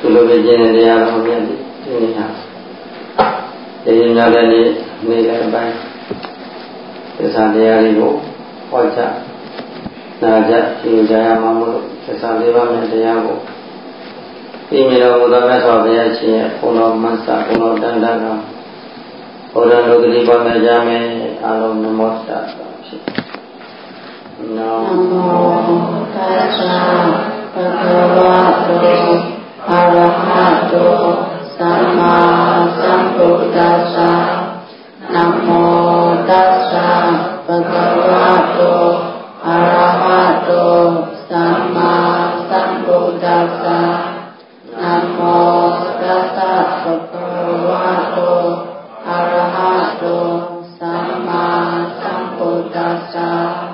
လိုပဲကျင့်တဲ့တရားတော်မြတ်ဒီနေ့ဟာဒီညတဲ့နေ့နေ့လည်းပိုင်းသစ္စာတရားတွေကိုဟောကြားနာကြပြုကြရမှာမို့လို့သစ္စာလေးပါးနဲ့တရားကိုပြီးမြတော်မူသောမြတ်စွာဘုရားရှင်ရဲ့ဘုန်းတော်မဆာဘုန်းတော်တန်တာကဘုရားလူတိပါမယ်ကြမယ်အလုံးနမောတ္တဖြစ်နမောတတ္တဘဂဝတောအရဟတောသမ္မာသမ္ဗုဒ္ဓัสสะနမောတတ္တဘဂဝတောအရဟတောသမ္မာသမ္ဗုဒ္ဓัสสะနမောတတ္တဘဂဝတောအရဟတောသမ္မာသမ္ဗုဒ္ဓัสสะ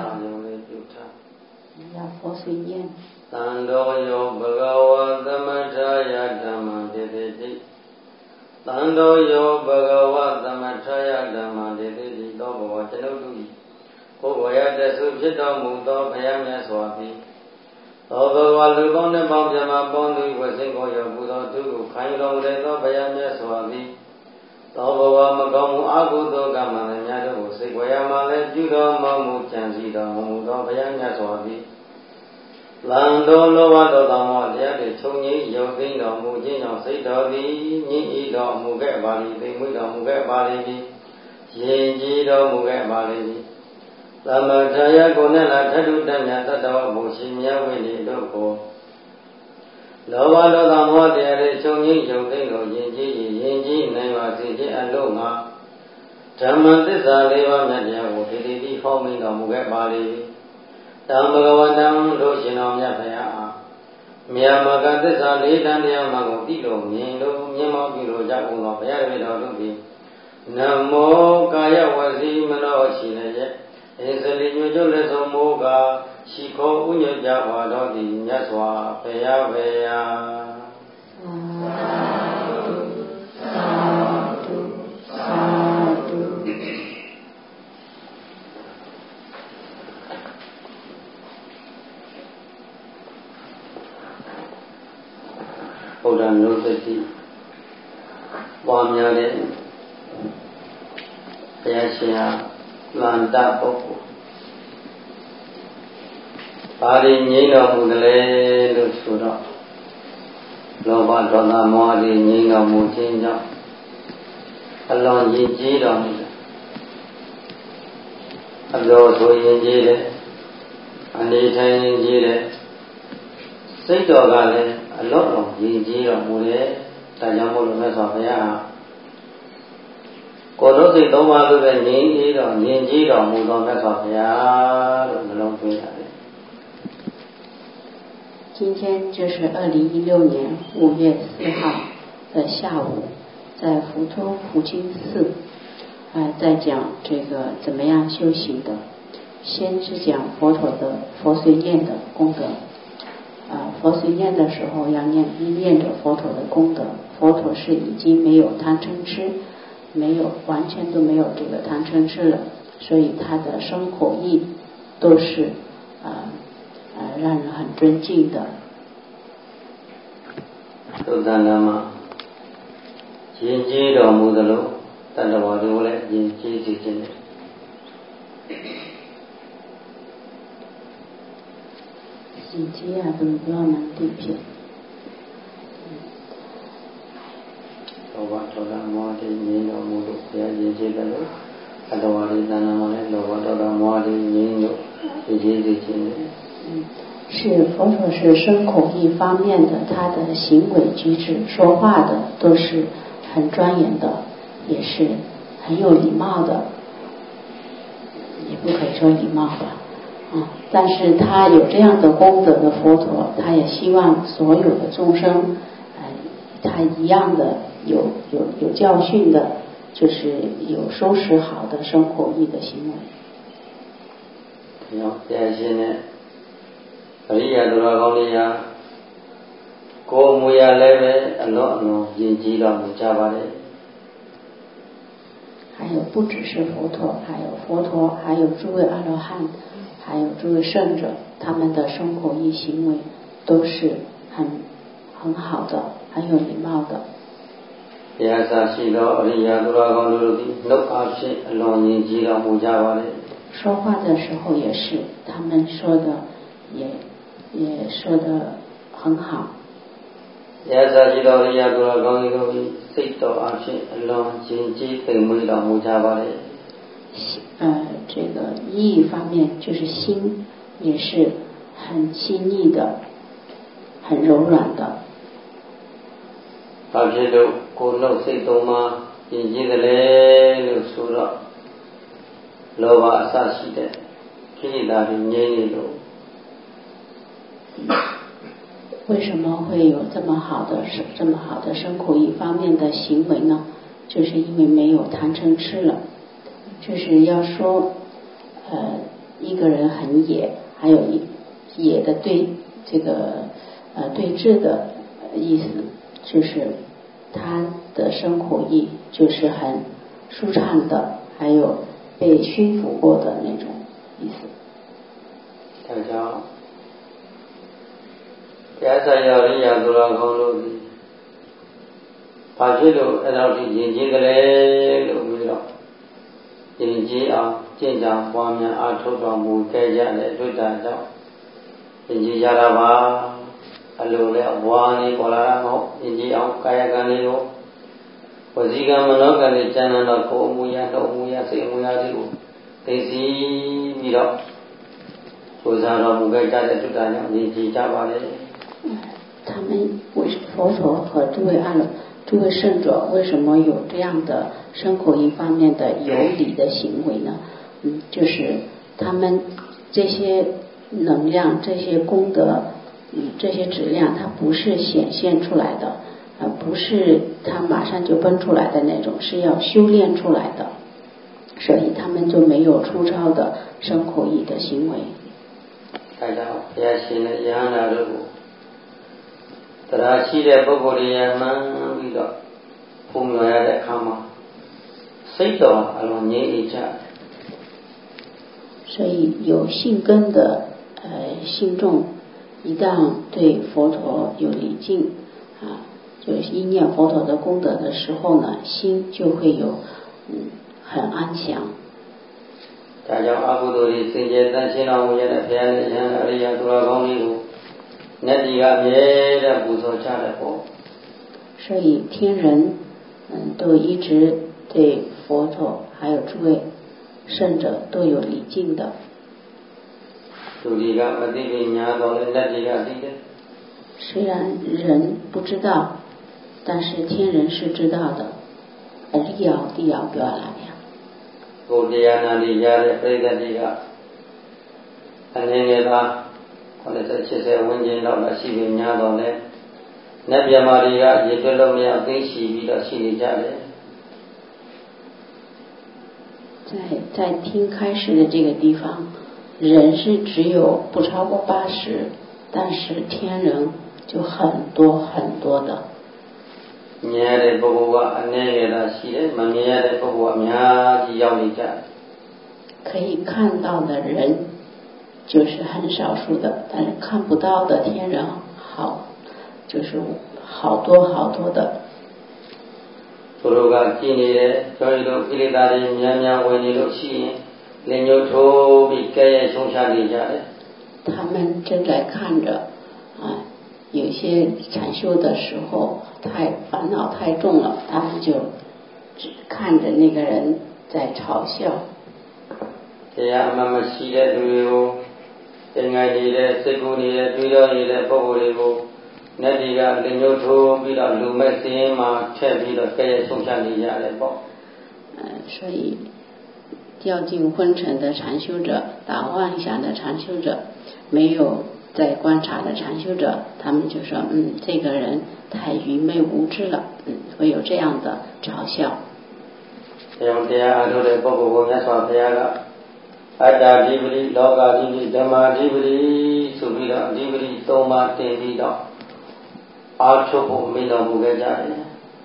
佛随念သံတော်ယောဘဂဝါသမထာယဓမ္မတေတိတိသံတော်ယောဘဂဝါသမထာယဓမ္မတေတိတိသောဘဝကျွန်ုပ်တို့၏ကိုယ်ဝရတဆုဖြစ်တော်မူသောဘုရားမြတ်စွာဘုရားသောဘဝလူပေါင်းနှင့်ပေါင်းပြမပေါင်းသူဝဆင်းကိုရောပူသောသူကိုခံယူတော်မူတဲ့သောဘုရားမြတ်စွာဘုရားသောဘဝမကောင်းမှုအကုသိုလ်ကမှလည်းများတို့ကိုစိတ်ဝရမှလည်းပြုတော်မူကြံစည်တော်မူသောဘုရားမြတ်စွာဘုရားလံတော်လောဘတော်သောမောတရားတွေခြုံငိမ့်ရုပ်သိမ်းတော်မူခြင်းကြောင့်စိတ်တော်သည်ညှိဤတော်မူခဲ့ပါလိမ့်သိမ့်မွေးတော်မူခဲ့ပါလိမ့်ရင်ကြည်တော်မူခဲ့ပါလိမ့်သမထယကိုနဲ့လာထထုတ္တမြတ်တတ္တဝဘုရှိမြတ်ဝိနည်းတို့ကိုလောဘတော်သောမောတရားတွေခြုံငိမ့်ရုပ်သိမ်းတော်ရင်ကြည်နိုင်ပါစေခြင်းအလို့ငါဓမ္မသစ္စာလေးပါးမြတ်တရားကိုဒီတိဟောမိန်တော်မူခဲ့ပါလိမ့်တံဘဂဝတံတို့ရှင်တော်မြတ်ဗျာမြတ်မကသစ္စာလေးတန်တရားမှကိုသိလို့မြင်လို့မြင်မောပြုလို့ကြကုန်သောဘုရားတပည့်တော်တို့သည်နမောကာယဝစီမနောရှိလည်းဧစလိညွတ်လက်ဆုံးမောကရှိခေါ်ဥညွတ်ကြပါတော်သည်မြတ်စွာဘုရားဗျာသာဓုသာဓုဘုရားမျိုးသတိပွားများတဲ့ဘုရားရှင်ဟာလန္တပုဂ္ဂိုလ်ဘာတွေငြိမ်းတော်မူသလဲလို့ဆိုတော့လောဘဒေါသမောဟတွေငြိမ်းတော်မူခြင်းကြောင့်အလွန်ရည်ကြီးတော်မူတယ်အလိုဆိုရင်ကြီးတယ်အနေထိုင်ရင်ကြီးတယ်စိတ်တော်ကလည်းအလောတော်ရည်ကြီးတော်မူတယ်ဒါကြောင့်မို့လို့မြတ်စွာဘုရားကိုယ်တို့စိတ်သုံးပါးလို့ပဲငြိမ်းကြီးတော်မြင်ကြီးတော်မူသောမြတ်စွာဘုရားလို့နှလုံးသွင်းရတယ်今天就是2016年5月4号的下午，在福州福清寺，在讲这个怎么样修行的。先是讲佛陀的佛随念的功德。佛随念的时候要念着佛陀的功德，佛陀是已经没有贪嗔痴，完全都没有这个贪嗔痴了，所以他的身口意都是让人很尊敬的。 သုတ္တနာမှာယဉ်ကျေးတော်မူသလိုတတ္တဝါတို့လည်းယဉ်ကျေးစေခြင်းနဲ့ယဉ်ကျေးရဘယ်လိုပြောမှသိဖြစ်လောဘဒေါသမောဟတွေငြိမ်းတော်မူလို့ဘုရားယဉ်ကျေးတယ်လို့တတ္တဝါတွေတဏ္ဍာမှာလည်းလောဘဒေါသမောဟတွေငြိမ်းလို့ယဉ်ကျေးစေခြင်းနဲ့是佛陀是身口意方面的，他的行为举止、说话的都是很庄严的，也是很有礼貌的，也不可以说礼貌吧，但是他有这样的功德的佛陀，他也希望所有的众生，他一样的有教训的，就是有收拾好的身口意的行为。 好，谢谢呢。အရိယာသူတော်ကောင်းတွေဟာကိုယ်မူရလည်းပဲအလွန်ယဉ်ကျေးတော်မူကြပါတယ်还有不只是佛陀，还有诸位阿罗汉，还有诸位圣者，他们的身口意行为都是很好很好的，很有礼貌的。说话的时候也是，他们说的也说的很好。这个意义方面就是心也是很细腻的，很柔软的。为什么会有这么好的身口意方面的行为呢？就是因为没有贪嗔痴了。就是要说一个人很野，还有野的对这个对峙的意思，就是他的身口意就是很舒畅的，还有被驯服过的那种意思。 大家တရားစာရရိယာသူတော်ကောင်းတို့သည်ဘာဖြစ်လို့အဲ့လောက်ဒီယဉ်ကျေးကြလဲလို့ပြီးတော့ယဉ်ကျေးအောင်ကျင့်ကြံပွားများအားထုတ်တော်မူခဲ့ကြတဲ့အတွက်ကြောင့်ယဉ်ကျေးကြတာပါအလိုလဲဘွားလေးပေါ်လာတာမဟုတ်ယဉ်ကျေးအောင်ကာယကံလေးကိုဝစီကံမနောကံလေးကျမ်းတော့ကိုယ်အမူအရာတော့အမူအရာစိတ်အမူအရာတွေကိုသိသိပြီးတော့ပူဇော်တော်မူခဲ့ကြတဲ့အတွက်ကြောင့်ယဉ်ကျေးကြပါလေ他们佛陀和诸位圣者为什么有这样的身口意方面的有理的行为呢？就是他们这些能量、这些功德、这些质量，它不是显现出来的，不是它马上就奔出来的那种，是要修炼出来的，所以他们就没有粗糙的身口意的行为。 大家好，ဘုရားရှင်နဲ့ယဟန္တာတို့ကိုတရားရှိတဲ့ပုဂ္ဂိုလ်တွေမှန်ပြီးတော့ဖုံးလွှမ်းရတဲ့အခါမှာစိတ်တော်အလွန်ငြိမ်အေးကြ所以有信根的信众一旦对佛陀有礼敬就是一念佛陀的功德的时候呢，心就会有很安详。 ဒါကြောင့်အကုသိုလ်တွေစင်ကြယ်တန်ရှင်းတော်မူရတဲ့ဘုရားနဲ့ယဟန်အရိယသူတော်ကောင်းတွေကိုနတ်ပြည်ကအမြဲတမ်းပူဇော်ကြတယ်ပေါ့所以天人都一直对佛陀还有诸位圣者都有礼敬的。虽然人不知道，但是天人是知道的。အရိယာတရားပြောလာဗျာကိုတရားနာနေကြတဲ့ပရိသတ်တွေအနေနဲ့သာ80-80ဝန်းကျင်လောက်ရှိပြီများတော့လေနတ်မြမာတွေကရေတွက်လို့မရသိရှိပြီးတော့ရှိနေကြတယ်在听开始的这个地方，人是只有不超过80，但是天人就很多很多的。 မြင်ရတဲ့ပုဂ္ဂိုလ်ကအနည်းငယ်သာရှိတယ်မမြင်ရတဲ့ပုဂ္ဂိုလ်ကအများကြီးရောက်နေကြတယ်可以看到的人就是很少数的，但是看不到的天人就是好多好多的。 သူတို့ကကြည်နေတယ်ကျောင်းတို့ကိလေသာတွေများများဝင်နေလို့ရှိရင်လက်ညှိုးထိုးပြီးကြဲရဲဆုံးချနေကြတယ်他们正在看着有些禅修的时候烦恼太重了，他们就只看着那个人在嘲笑。 တရားအမှန်မရှိတဲ့လူတွေကိုသင်္ကြန်နေတဲ့စိတ်ကူးနေတဲ့တွေးတော်နေတဲ့ပုဂ္ဂိုလ်တွေကိုနတ်တွေကလက်ညှိုးထိုးပြီးတော့လူမဲ့စင်းမှာထည့်ပြီးတော့ကြဲရဲဆုံးချနေကြတယ်ပေါ့所以掉进昏沉的禅修者，打妄想的禅修者，没有在观察的禅修者，他们就说这个人太愚昧无知了，会有这样的嘲笑。 တရားအားထုတ်တဲ့ပုဂ္ဂိုလ်ကိုမြတ်စွာဘုရားကအတ္တဓိပတိလောကဓိပတိဓမ္မဓိပတိဆိုပြီးတော့ဓိပတိ၃ပါးတင်ပြီးတော့အားထုတ်ဖို့မိန့်တော်မူခဲ့ကြတယ်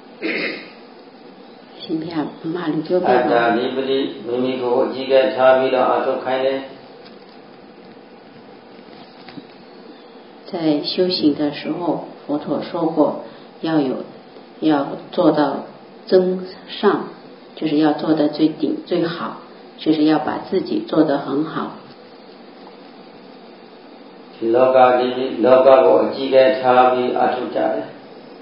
ရှင်ဘုရားမာလူပြောပြပါအတ္တဓိပတိမိမိကိုအကြီးကဲထားပြီးတော့အားထုတ်ခိုင်းတယ်在修行的时候，佛陀说过要做到增上，就是要做的最顶最好，就是要把自己做得很好。 လောကဒီလောကကိုအကြည့်ခဲ့ထားပြီးအထုကြတယ်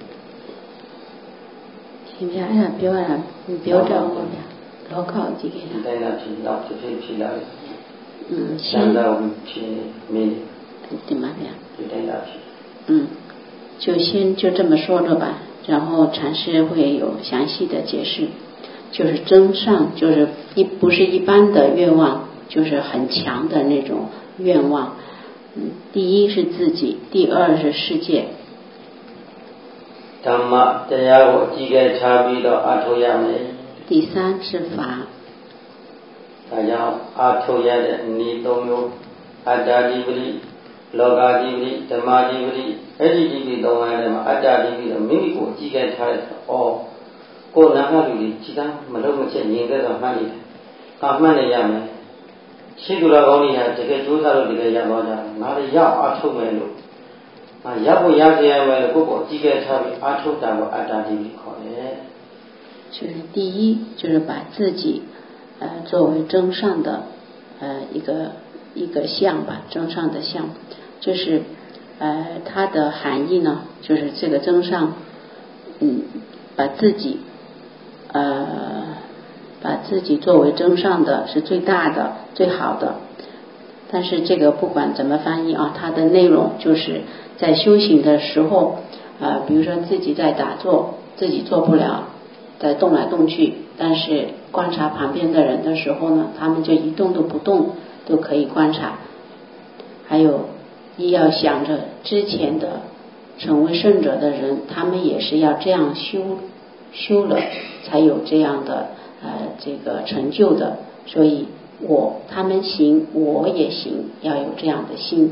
ရှင်ဗျာအဲ့ဒါပြောရတာပြောတော့ဗျာလောကကိုကြည့်ခဲ့တာတိုင်းတာဖြစ်တော့ဖြစ်လာတယ်ရှင်တော်ဖြစ်မင်း对吗ဗျာဒီတိုင်းတာဖြစ်就先就这么说了吧，然后禅师会有详细的解释。就是增上，就是不是一般的愿望，就是很强的那种愿望。第一是自己，第二是世界。 ဓမ္မတရားကိုကြည့်ခဲ့ထားပြီးတော့အထောက်ရမယ်。 第三是法。 ဒါကြောင့်အထောက်ရတဲ့ဤသုံးမျိုးအတ္တဓိပတိလောကဓိပတိဓမ္မဓိပတိအဲ့ဒီဓိပတိသုံးရတယ်မှာအတ္တဓိပတိမိမိကိုကြည့်ခဲ့ထားတဲ့ကိုယ်နာမလူကြီးကြည်သားမလုံးမချက်ငြိမ်သက်စွာမှတ်နေတယ်။မှတ်နေရမယ်။ရှိသူတော်ကောင်းကြီးဟာတကယ်ကြိုးစားလို့တကယ်ရသွားကြတယ်။ငါလည်းရောက်အားထုတ်မယ်လို့ရဖို့ရစေရမယ်လို့ကိုယ့်ကိုကြည့်ခဲ့ထားပြီးအားထုတ်တာကိုအတ္တဓိပတိခေါ်တယ်။就是第一，就是把自己作为真上的一个相吧，真上的相，就是它的含义呢，就是这个真上，把自己作为真上的是最大的最好的。但是这个不管怎么翻译啊，它的内容就是在修行的时候比如说自己在打坐，自己做不了，在动来动去，但是观察旁边的人的时候呢，他们就一动都不动，都可以观察。还有要想着之前的成为圣者的人，他们也是要这样修了才有这样的这个成就的，所以他们行我也行，要有这样的心。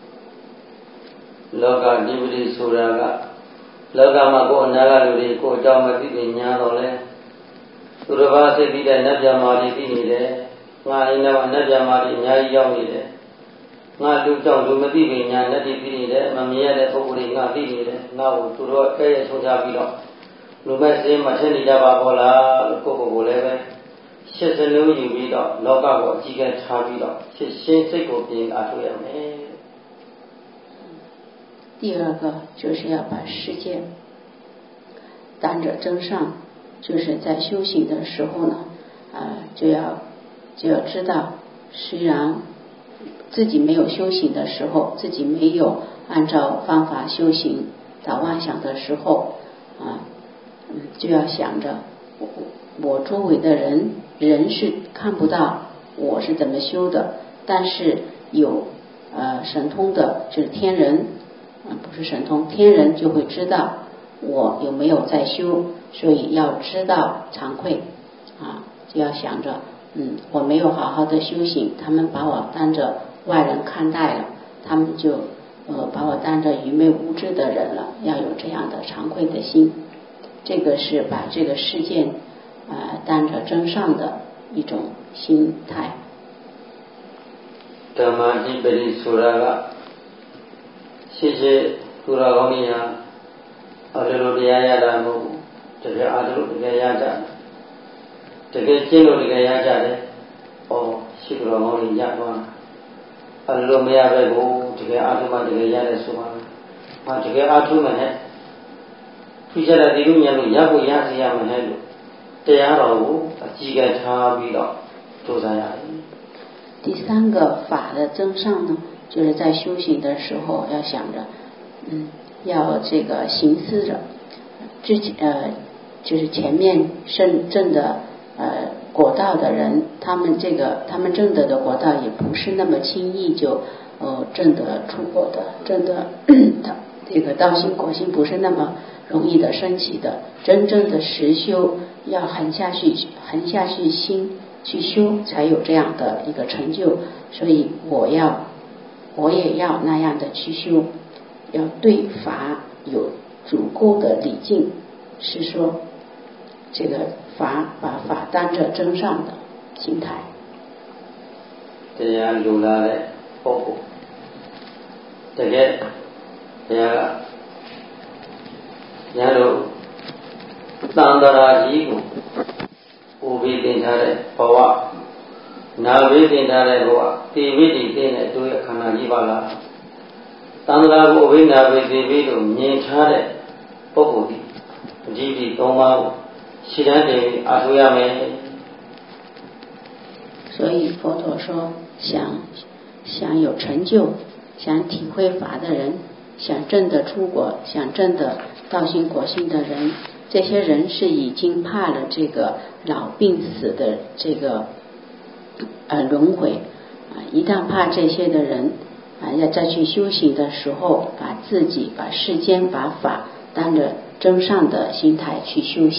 လောကဓိပတိဆိုတာကလောကမှာကိုယ်အနာကလူတွေကိုယ်အကြောင်းမသိသိညာတော့လဲသူတစ်ပါးသိပြီးတဲ့နတ်ဗျာမာတွေသိနေတယ်ငါအိမ်ထဲမှာနတ်ဗျာမာတွေအများကြီးရောက်နေတယ်ငါလူကြောင့်လူမသိပညာနဲ့သိနေတယ်မမြင်ရတဲ့ပုဂ္ဂိုလ်တွေငါသိနေတယ်ငါ့ကိုသူတို့အဲ့ရဆုံးချပြီးတော့လူမဲ့စင်းမထင်နေကြပါဘောလားလို့ကိုယ့်ကိုယ်လည်းပဲရှစ်စလုံးယူပြီးတော့လောကကိုအကြည့်ကထားပြီးတော့ရှင်းစိတ်ကိုပြင်အားထုတ်ရမယ်第二个就是要把世界当着真上，就是在修行的时候呢就要知道，虽然自己没有修行的时候，自己没有按照方法修行打妄想的时候就要想着我周围的人是看不到我是怎么修的，但是有神通的就是天人不是神通，天人就会知道我有没有在修，所以要知道惭愧就要想着我没有好好的修行，他们把我当着外人看待了，他们就把我当着愚昧无知的人了，要有这样的惭愧的心。这个是把这个事件当着真上的一种心态。 ဓမ္မဓိပတိဆိုတာကရှင်းသူတော်ကောင်းကြီးဟာအလိုလိုတရားရတာမဟုတ်ဘူးတကယ်အားထုတ်တကယ်ရကြတကယ်ကျင့်လို့တကယ်ရကြတယ်ရှိသူတော်ကောင်းကြီးရသွားအလိုလိုမရပဲကိုတကယ်အားထုတ်မှတကယ်ရတယ်ဆိုပါတကယ်အားထုတ်မယ်ထူးခြားတဲ့ဒီလိုမျိုးလို့ရဖို့ရစီရမယ်လို့တရားတော်ကိုအကြည့်ကထားပြီးတော့ကြိုးစားရတယ်第三个法的增上呢，就是在修行的时候要想着要这个行思着就是前面证的果道的人，他们证得的果道也不是那么轻易就证得出果的，证得这个道心果心不是那么容易的升起的，真正的实修要横下去心去修，才有这样的一个成就。所以我也要那样的去修，要对法有足够的礼敬，是说这个把法当着真上的心态。 တရားလိုလားတဲ့ပုဂ္ဂိုလ်တကယ်တရားကညာတို့သံဃာကြီးကိုဥပိသင်ထားတဲ့ဘဝနာဝိသင်ထားတဲ့ဘဝတိဝိတိသင်တဲ့အတူရခန္ဓာကြီးပါလားသံဃာကိုဥပိနာဝိသေပြီးလို့မြင်ထားတဲ့ပုဂ္ဂိုလ်ဒီအကြည့်ဒီ၃ပါးကိုရှင်းတည်းအားထုတ်ရမယ်所以佛陀说想有成就想体会法的人想证得出国想证得道心果性的人这些人是已经怕了这个老病死的这个轮回一旦怕这些的人要再去修行的时候把自己把世间把法当着真善的心态去修行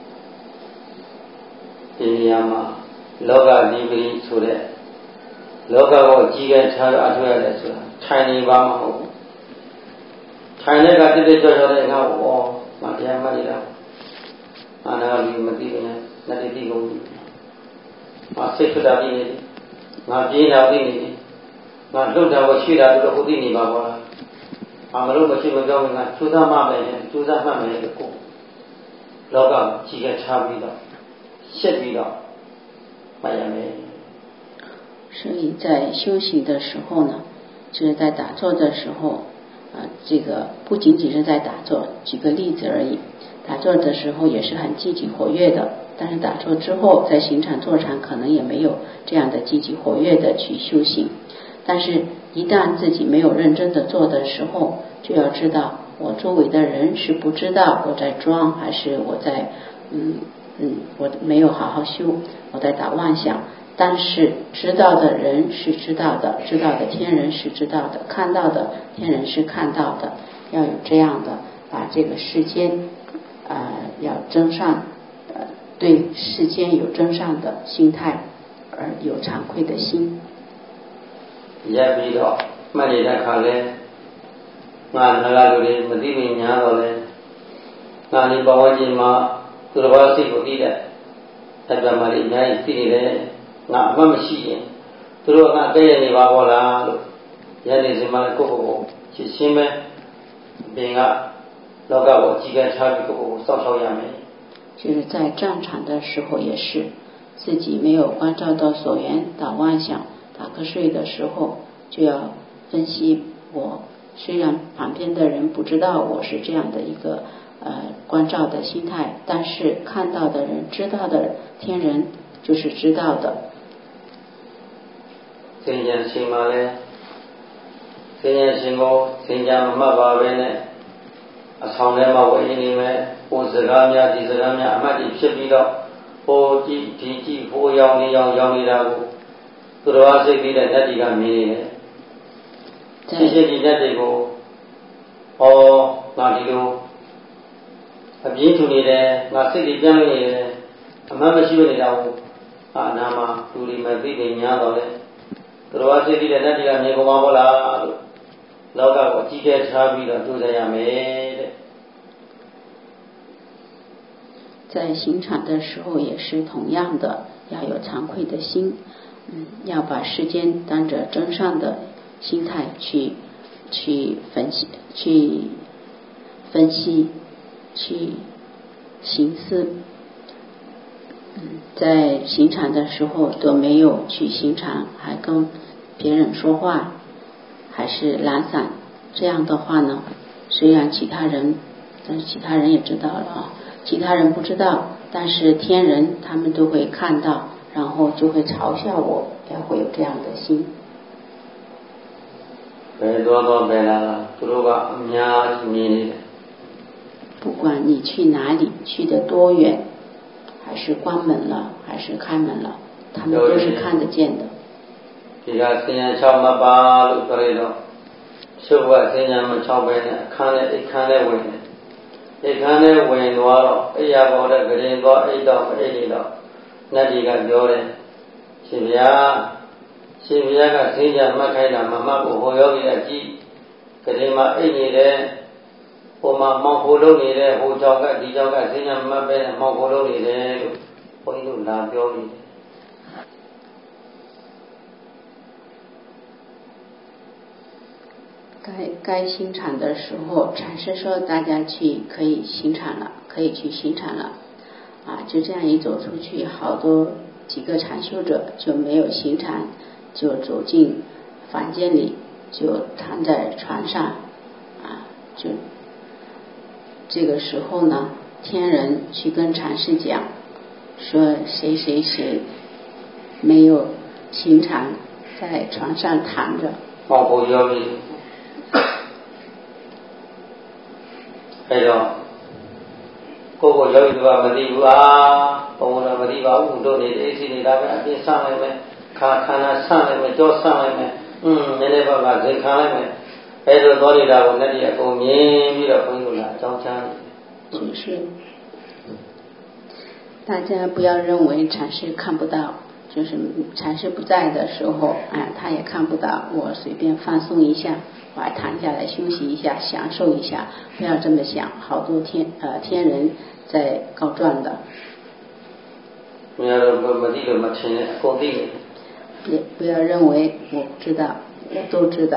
ဒီနေရာမှာလောကဒီပရိဆိုတဲ့လောကကိုကြီးကဲထားရအထွေရတယ်ဆိုတာထိုင်နေပါမဟုတ်ဘူးထိုင်တဲ့ကတိတိကျကျတဲ့ငါ့ကိုမတရားမှတ်နေတာအာနာလူမသိဘူးနတ္တိကုန်ပြီစိတ်ထွက်တာပြီးနေတယ်ငါပြေးတာပြီးနေတယ်ငါလှုပ်တာကိုရှိတာပြီးတော့ဟုတ်သိနေပါဘောလားမလို့မရှိမကြောက်ငါကျူးစားမှမယ်ကျူးစားမှတ်မယ်လို့ကိုလောကကြီးကဲထားပြီးတော့ရှက်ပြီးတော့မှတ်ရမယ်所以在修行的时候呢就是在打坐的时候这个不仅仅是在打坐举个例子而已打坐的时候也是很积极活跃的但是打坐之后在行禅坐禅可能也没有这样的积极活跃的去修行但是一旦自己没有认真的做的时候就要知道我周围的人是不知道我在装还是我在我没有好好修我在打妄想但是知道的人是知道的知道的天人是知道的看到的天人是看到的要有这样的把这个世间要真善对世间有真善的心态而有惭愧的心ရပ်ပြီးတော့မှတ်နေတဲ့အခါလဲငါငါလူတွေမသိပညာတော့လဲငါဒီဘဝချင်းမှာသူတော်ဘာစိတ်ကိုသိတဲ့အတ္တမလေးအများကြီးသိနေတယ်ငါအမှတ်မရှိရင်သူတို့ကတည့်ရနေပါဘောလားလို့ရနေစမှာကိုယ့်ကိုယ်ရှင်းပဲပင်ကလောကကိုကြီးကဲထားပြီးကိုယ့်ကိုစောင့်ရှောက်ရမယ်就是在战场的时候也是自己没有关照到所缘打妄想打瞌睡的时候就要分析我虽然旁边的人不知道我是这样的一个关照的心态但是看到的人知道的天人就是知道的သင်္ကြန်ရှင်မှာလဲသင်္ကြန်ရှင်ကိုသင်္ကြန်မမှတ်ပါပဲနဲ့အဆောင်ထဲမှာဝိနေမယ်ဟိုစကားများဒီစကားများအမှတ်ကြီးဖြစ်ပြီးတော့ဟိုကြည့်ဒီကြည့်ဟိုရောင်နေရောင်ရောင်နေတာကိုသူတော်အားစိတ်ပြီးတဲ့ဓာတ်တွေကမြင်နေတယ်ရှိဒီဓာတ်တွေကိုငါဒီလိုအပြင်းထူနေတယ်ငါစိတ်တွေပြန့်လို့နေတယ်အမှန်မရှိနေတာကိုနာမှာသူဒီမသိတယ်ညာတော့လေသူတော်အားစိတ်ပြီးတဲ့ဓာတ်တွေကမြင်ကုန်ပါဘောလားလို့လောကကိုအကြီးကျယ်ထားပြီးတော့ကြိုးစားရမယ်တဲ့在行禅的时候也是同样的要有惭愧的心要把世间当着真善的心态去分析去行思在行禅的时候都没有去行禅还跟别人说话还是懒散这样的话呢虽然其他人但是其他人也知道了其他人不知道但是天人他们都会看到然后就会嘲笑我要会有这样的心不管你去哪里去得多远还是关门了还是开门了他们都是看得见的ဒီကဆင်းရဲ၆မပါလို့ပြောရတော့ရှုပ်ကဆင်းရဲမ၆ပဲနဲ့အခန်းနဲ့အိတ်ခန်းနဲ့ဝင်တယ်အိတ်ခန်းနဲ့ဝင်သွားတော့အိယာပေါ်တဲ့ဂရင်သွားအိတ်တော့မအိတ်နေတော့နတ်ကြီးကပြောတယ်ရှင်ဗျာကဆင်းရဲမှတ်ခိုင်းတာမမှတ်ဘူးဟိုယောဂီကကြည့်ဂရင်မှာအိတ်နေတယ်ဟိုမှာမောင်ခိုလုံးနေတယ်ဟိုကြောက်ကဒီကြောက်ကဆင်းရဲမှတ်ပဲနဲ့မောင်ခိုလုံးနေတယ်လို့ဘုန်းကြီးတို့လာပြောပြီး该行禅的时候，禅师说大家可以行禅了，可以去行禅了就这样一走出去，好多几个禅修者就没有行禅，就走进房间里，就躺在床上就这个时候呢，天人去跟禅师讲说谁谁谁没有行禅，在床上躺着。 အဲ့တော့ကိုယ့်ကိုယောဂီကမသိဘူးဘုံကမသိပါဘူးတို့နေအိစီနေတာပဲအပြင်းဆန့်လိုက်မယ်ခါခန္ဓာဆန့်လိုက်မယ်ကြောဆန့်လိုက်မယ်နည်းနည်းပါးပါးဇင်ခံလိုက်မယ်အဲ့လိုသောနေတာကိုနဲ့တည်းအကုန်မြင်ပြီးတော့ဘုန်းကြီးကအကြောင်းချမ်း就是大家不要认为禅师看不到，就是禅师不在的时候他也看不到，我随便放松一下，我还躺下来休息一下，享受一下，不要这么想，好多天人在告状的。也不要认为我不知道，我都知道。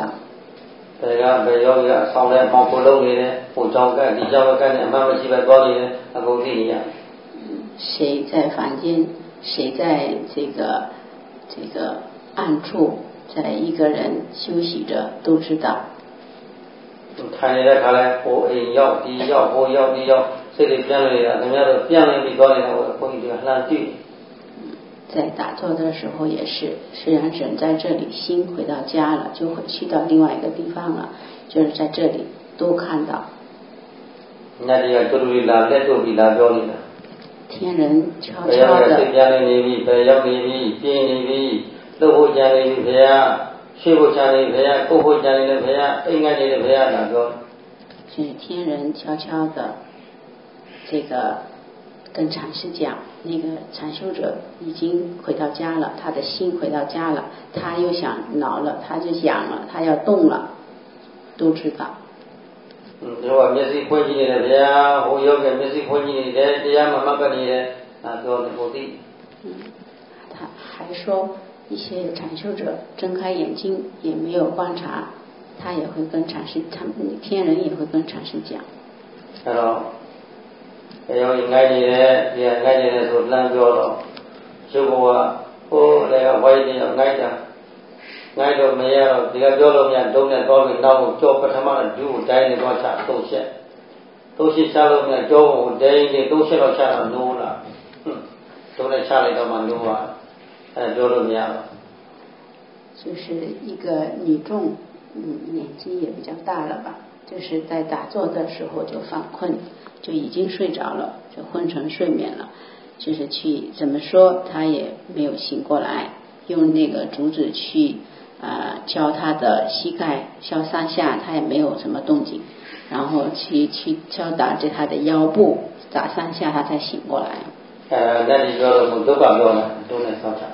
谁在房间，谁在这个暗处，在一个人休息着，都知道。 ထိုင်နေတဲ့ခါလဲဟိုအိမ်ရောက်ဒီရောက်ဟိုရောက်ဒီရောက်စိတ်တွေပြန်လို့ရတာခင်ဗျားတို့ပြန်လည်ပြီးသွားနေတာကိုဘုန်းကြီးကလှမ်းကြည့်在打坐的时候也是，虽然人在这里，心回到家了，就会去到另外一个地方了，就是在这里都看到。 那里要做对了，来做对了，表里了。 天人悄悄的。 不要你比，不要你比，别你比，都不讲你比呀，谁不讲你比呀，都不讲你的比呀，应该你的比呀，那个。 是天人悄悄的，这个。跟禅师讲，那个禅修者已经回到家了，他的心回到家了，他又想恼了，他就想了，他要动了，都知道。 你说မျက်စိဖွင့်ကြည့်နေတယ်ဗျာဟိုရောက်တဲ့မျက်စိဖွင့်ကြည့်နေတယ်တရားမှမကနေတယ်ပြောတယ်ဘုသိ他还说一些禅修者睁开眼睛也没有观察，他也会跟禅师，天人也会跟禅师讲。 အဲ့တော့ယောဂီငိုင်းနေတယ်ဒီကငိုင်းနေတယ်ဆိုလမ်းပြောတော့ရုပ်ဘဝဟိုလည်းဝိုင်းနေတော့ငိုင်းတာငိုင်းတော့မရတော့ဒီကပြောလို့မြန်တုံးနဲ့သွားပြီးနောက်ကိုကြောပထမကဒူးကိုတိုင်းနေသွားချသုံးရှက်ချလို့မြန်ကြောကိုတိုင်းနေသုံးရှက်တော့ချတော့နိုးလာတုံးနဲ့ချလိုက်တော့မှနိုးသွားပြောလို့မရတော့就是一个女众年纪也比较大了吧，就是在打坐的时候就犯困，就已经睡着了，就昏沉睡眠了，就是去怎么说他也没有醒过来，用那个竹子去敲他的膝盖，敲3下，他也没有什么动静，然后去敲打着他的腰部，打3下他才醒过来。 那你说我都管不了，都能上场。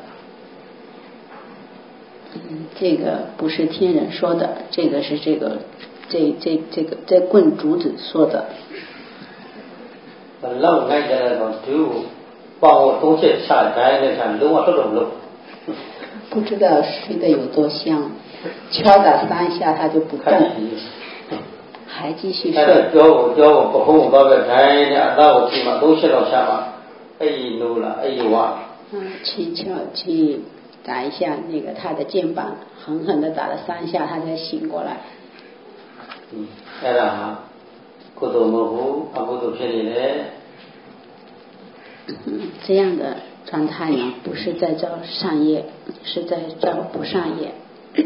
这个不是天人说的，这个是这棍竹子说的。 老爱在那种就帮我东西下来那看漏啊漏漏。 不知道睡得有多香，敲打3下他就不动，还继续睡。 教我不哄到个台的，那我起码东西落下嘛，哎漏了哎哇。 去打一下那个他的肩膀，狠狠地打了3下，他才醒过来。 အဲ့ဒါဟာကုသိုလ်မဟုတ်ဘူးအကုသိုလ်ဖြစ်နေတယ်这样的状态呢，不是在造善业，是在造不善业。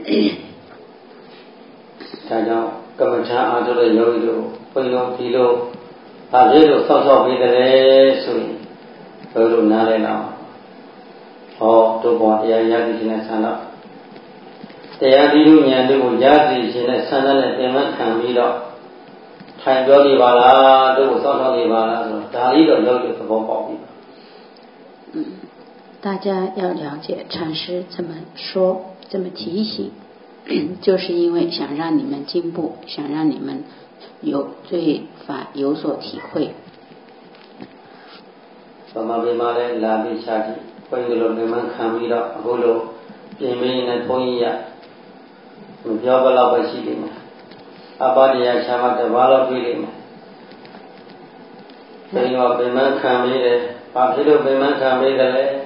ဒါကြောင့်ကမ္မထာအားထုတ်တဲ့ယောဂီတို့ဘုန်းကြီးတို့ဒီလိုဒါပြည့်လို့ဆောက်ရှောက်ပေးတယ်ဆိုရင်ဘယ်လိုနားလဲတော့ဟောတို့ဘောတရားရည်ခြင်းနဲ့ဆန္ဒတရားဒီလိုဉာဏ်တို့ကိုရည်ခြင်းနဲ့ဆန္ဒနဲ့သင်မှခံပြီးတော့ထိုင်ပြောနေပါလားတို့ကိုဆောက်ရှောက်နေပါလားဆိုတော့ဒါလေးတော့ယောဂီသဘောပေါက်ပြီ大家要了解禅师这么说这么提醒就是因为想让你们进步，想让你们对法有所体会。 ဗမာပြည်မှာလည်းလာပြီးရှာကြည့်ဘုန်းကြီးတို့လည်းမှခံပြီးတော့အခုလိုပြင်မင်းနဲ့ဘုန်းကြီးရမပြောဘလောက်ပဲရှိနေတယ်阿巴尼亚查玛的瓦罗比里嘛，所以我被门看没的，把皮肉被门看没的嘞，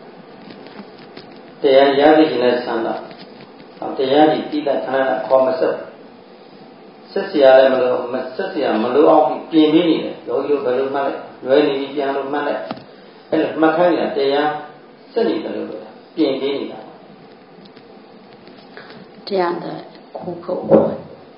这样压力进来上了，这压力低的看来靠么事，实际下来么lo，实际上么lo奥比变没你的，有个路嘛嘞，原理变路嘛嘞，哎，么看呀这样实力的路变给你的。 这样的苦口婆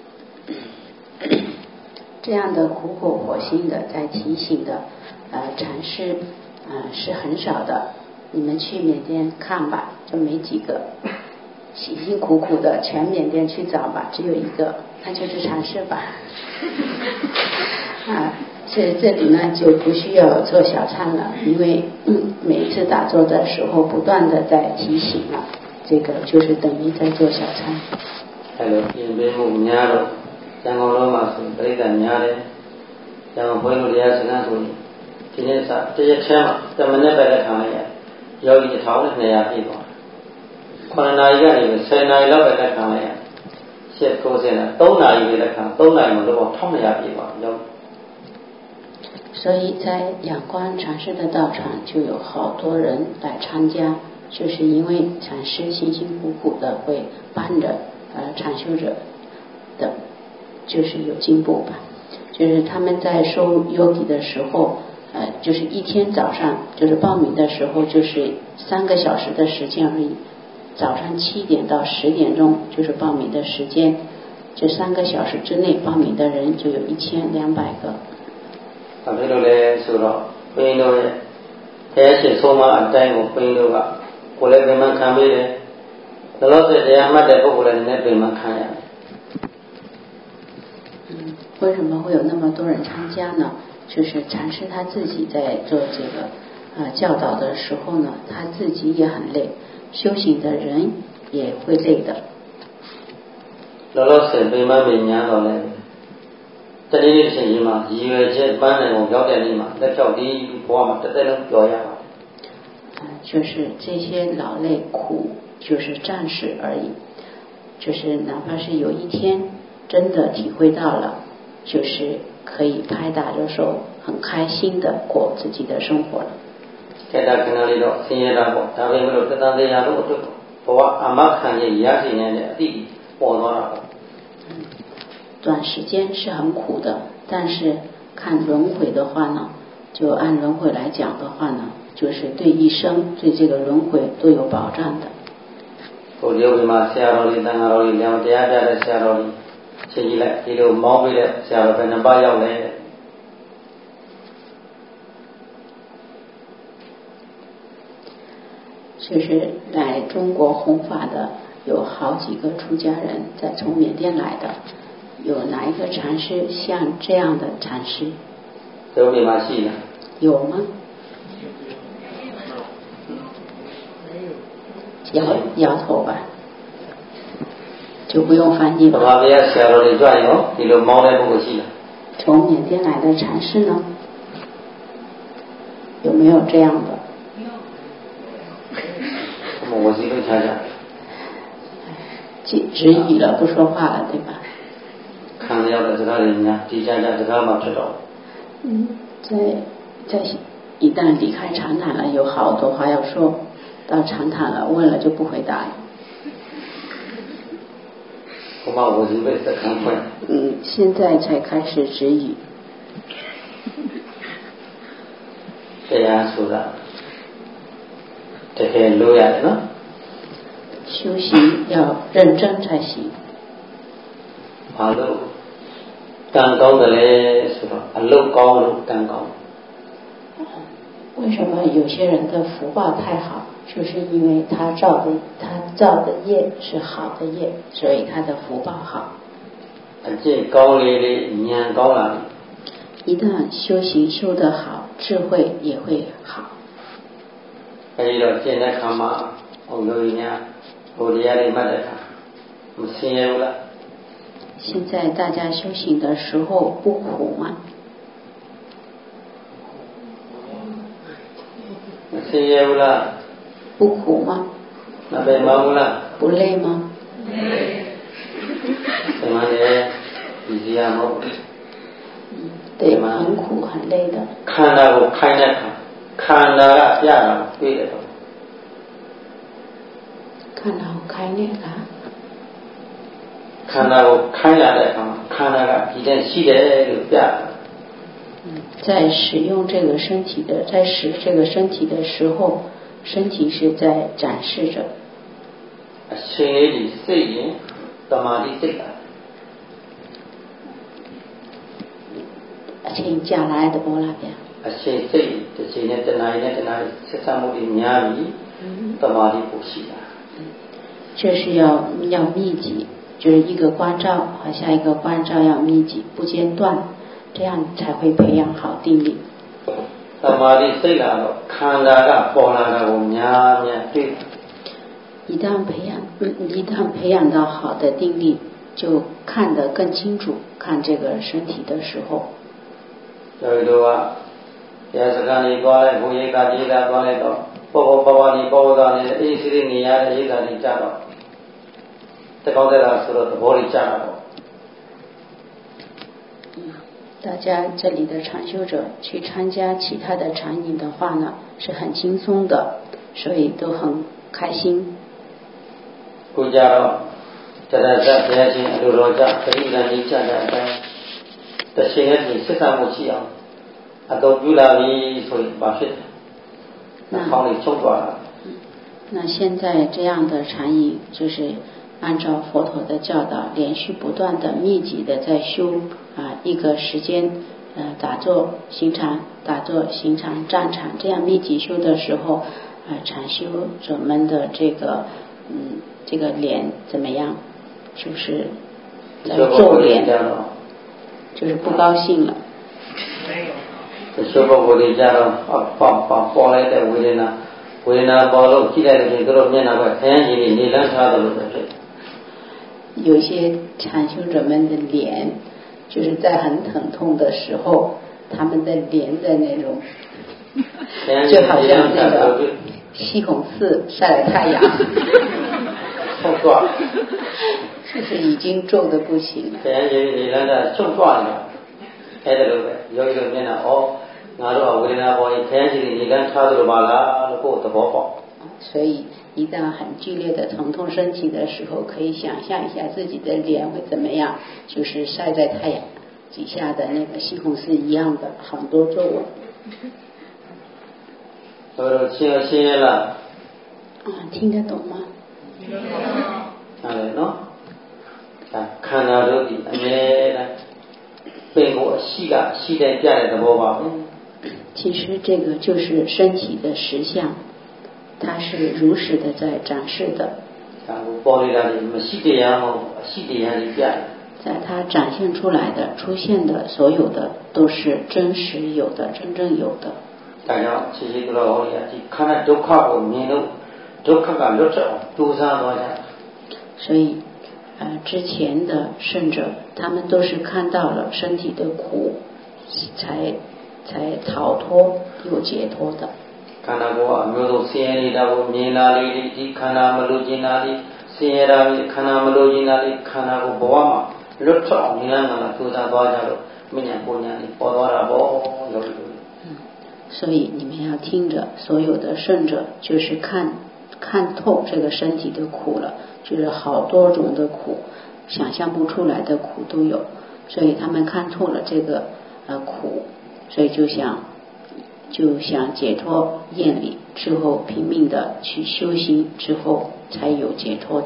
心的在提醒的禅师是很少的。你们去缅甸看吧，就没几个，辛辛苦苦的全缅甸去找吧，只有一个，那就是禅师吧。这里呢就不需要做小禅了，因为每一次打坐的时候不断的在提醒了，这个就是等于在做小禅。 还有ပြင်ပေးမှုများတော့ကျန်ကုန်လုံးမှာဆိုပြိဿများတယ်။ကျန်ကုန်ဘုန်းကြီးတို့တရားစခန်းဆိုရင်ဒီနေ့စတရက်ချမ်းမှာ10မိနစ်ပဲလက်ခံလိုက်ရယောဂီ1200ပြည့်သွား။9နာရီကနေ10နာရီလောက်ပဲလက်ခံလိုက်ရ။ရှစ်90နဲ့3နာရီပဲလက်ခံ3နာရီမှာတော့1200ပြည့်သွားယောဂီ。 所以在仰光禅师的道场就有好多人来参加，就是因为禅师辛辛苦苦的会伴着禅修者的，就是有进步吧。就是他们在收yogi的时候，就是一天早上就是报名的时候，就是3个小时的时间而已。早上7点到10点钟就是报名的时间，这3个小时之内报名的人就有1200个。 ဘာဖြစ်လို့လဲဆိုတော့ဘုန်းကြီးတို့ရဲ့တရားရှင်ဆုံးမအတိုင်းကိုဘုန်းကြီးတို့ကကိုယ်လည်းပြန်မှခံပေးတယ်လောလောဆယ်တရားမှတ်တဲ့ပုဂ္ဂိုလ်လည်းနည်းနည်းပြန်မှခံရတယ်为什么会有那么多人参加呢？就是禅师他自己在做这个教导的时候呢，他自己也很累，修行的人也会累的。 လောလောဆယ်ပြန်မှမြင်များတော့လည်းတနေ့နေ့ချိန်ကြီးမှာရည်ရွယ်ချက်ပန်းနိုင်ကိုရောက်တဲ့နေ့မှာလက်ဖြောက်ပြီးဘဝမှာတစ်သက်လုံးကြော်ရပါတယ်就是这些劳累苦就是暂时而已，就是哪怕是有一天真的体会到了，就是可以拍打着手很开心的过自己的生活了。 ခေတ္တခဏလေးတော့ဆင်းရဲတာပေါ့ဒါပေမဲ့လို့တသတရားလို့အတွက်ဘဝအမခံရဲ့ရရှိနေတဲ့အတိပေါ်သွားတာပေါ့短时间是很苦的，但是看轮回的话呢，就按轮回来讲的话呢，就是对一生对这个轮回都有保障的。 ကိုဒီယောဂီမှာဆရာတော်ကြီးတန်ဃာတော်ကြီးလျောင်းတရားပြတဲ့ဆရာတော်ကြီးချိန်ကြီးလိုက်ဒီလိုမောင်းပေးတဲ့ဆရာတော်ဘယ်နှပါရောက်လဲ就是来中国弘法的有好几个出家人在从缅甸来的，有哪一个禅师像这样的禅师？有吗？摇头吧，就不用翻译了。从缅甸来的禅师呢，有没有这样的？止语了，不说话了，对吧？在一旦离开禅堂了，有好多话要说，到禅堂了问了就不回答了。现在才开始止语。修行要认真才行。为什么有些人的福报太好，就是因为他造的业是好的业，所以他的福报好。一旦修行修得好，智慧也会好。现在大家修行的时候不苦吗？不苦吗？不累吗？ ဒီစီရမဟုတ်对，很苦很累的。 ခန္ဓာကိုခိုင်းတဲ့ခန္ဓာကပြတာတွေ့တယ်တော့ခန္ဓာကိုခိုင်းတဲ့အခါခန္ဓာကိုခိုင်းလာတဲ့အခါခန္ဓာကဒီတဲ့ရှိတယ်လို့ပြတာ在使用这个身体的，在使这个身体的时候，身体是在展示着。 အရှင်လေးဒီစိတ်ရင်တမာတိစိတ်လာအချိန်ကြာလာတဲ့သဘောလားဗျာအရှင်စိတ်တစ်ချိန်နဲ့တဏှာနဲ့တဏှာဆက်ဆံမှုတွေများပြီးတမာတိပို့ရှိတာ这是要密集，就是一个关照和下一个关照要密集不间断，这样才会培养好定力。 တမာတိစိတ်လာတော့ခန္ဓာကပေါ်လာတာကိုများများတွေ့一旦培养到好的定力，就看得更清楚，看这个身体的时候。 所以说啊，也是看你过来，不一个一个过来到，包你包到你，一时的你呀，一个你加到，这刚才那说的玻璃加到。 大家这里的禅修者去参加其他的禅营的话呢，是很轻松的，所以都很开心。 ကိုကြတော့တရဇဘုရားရှင်အလိုတော်ကြပရိသန်ကြီးကြတဲ့အတိုင်းတစ်ချိန်နဲ့ဒီစစ်စားမှုရှိအောင်အတော်ပြုလာပြီဆိုရင်ဘာဖြစ်လဲနှာခေါင်းလေးချုပ်သွားတာ那现在这样的禅营就是按照佛陀的教导连续不断的密集的在修一个时间打坐行禅打坐行禅站禅这样密集修的时候禅修者们的这个脸怎么样？是不是在皱脸？就是不高兴了。 修报告的家长报来的为人报了，记来的都是面那块太阳镜里你能查到的对。 有些禅修者们的脸，就是在很疼痛的时候，他们的脸的那种，就好像那个西红柿晒了太阳。 冲撞， 就是已经皱得不行了。 太阳镜里那个冲撞了，哎对了，有一个面那哦，俺说为人报太阳镜里你能查到的吧啦，那个都不报。 所以一旦很剧烈的疼痛升起的时候，可以想象一下自己的脸会怎么样，就是晒在太阳底下的那个西红柿一样的很多皱纹。 听了听得懂吗？ 係咯，ခန္ဓာတို့ဒီအမြဲတမ်းပင်ကိုရှိတဲ့ပြတဲ့သဘောပါပဲ。 其实这个就是身体的实相，它是如实的在展示的。 ပေါ်နေတာတွေမရှိတရားမဟုတ်ရှိတရားတွေပြတယ်。 在它展现出来的、出现的所有的都是真实有的、真正有的。 ဒါကြောင့်ခြေတော်ဟောရဒီခန္ဓာဒုက္ခကိုမြင်လို့ဒုက္ခကလွတ်ထွက်အောင်ကြိုးစားသွားကြတယ်。 所以之前的圣者他们都是看到了身体的苦才逃脱有解脱的。 ခန္ဓာကိုယ်အမျိုးစုံဆင်းရဲနေတာကိုမြင်လာလေဒီခန္ဓာမလို့ကျင်လာလေဆင်းရဲတာလေခန္ဓာမလို့ကျင်လာလေခန္ဓာကိုဘဝမှာလွတ်ထွက်အောင်ဉာဏ်ကလာကြိုးစားသွားကြလို့မဉ္ဇဉ်ပူဉ္ဇဉ်တွေပေါ်သွားတာပေါ့လို့所以你们要听着，所有的圣者就是看透这个身体的苦了，就是好多种的苦，想象不出来的苦都有，所以他们看透了这个苦，所以就想解脱厌离，之后拼命的去修行，之后才有解脱的。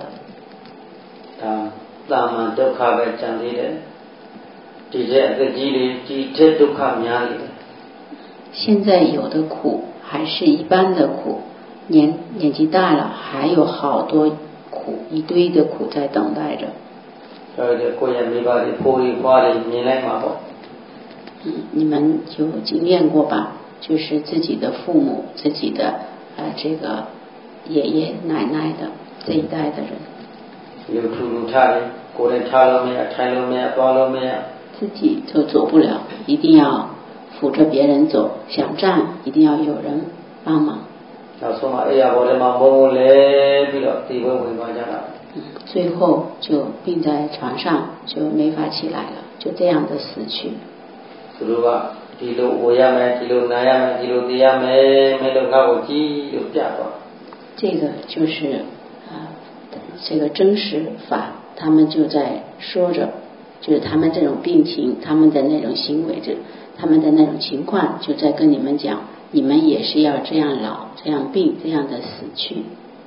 သာမန်ဒုက္ခပဲကြံသေးတယ်ဒီတဲ့အသက်ကြီးတွေဒီထက်ဒုက္ခများနေတယ်现在有的苦还是一般的苦，年纪大了还有好多苦，一堆的苦在等待着。 ကိုယ့်ရဲ့မိဘတွေဖိုးတွေဖွားတွေမြင်လိုက်မှာပေါ့你们就经验过吧，就是自己的父母、自己的这个爷爷奶奶的这一代的人。 လူထူလူထတယ်ကိုယ်လည်းထားလို့မရထိုင်လို့မရသွားလို့မရ自己就走不了，一定要扶着别人走，想站一定要有人帮忙。 နောက်ဆုံးမှအဲ့ရဘောထဲမှာမုံလဲပြီးတော့ဒီဘဝဝင်သွားကြတာ最后就病在床上就没法起来了。 就这样的死去。这个就是这个真实法，他们就在说着，就是他们这种病情，他们的那种行为，他们的那种情况，就在跟你们讲，你们也是要这样老，这样病，这样的死去。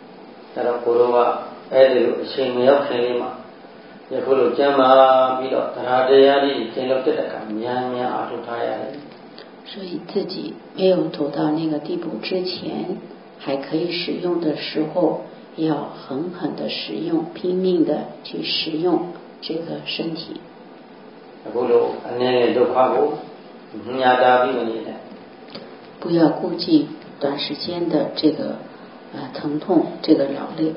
所以自己没有走到那个地步之前，还可以使用的时候，要狠狠的使用，拼命的去使用这个身体。不要顾忌短时间的这个疼痛，这个劳累。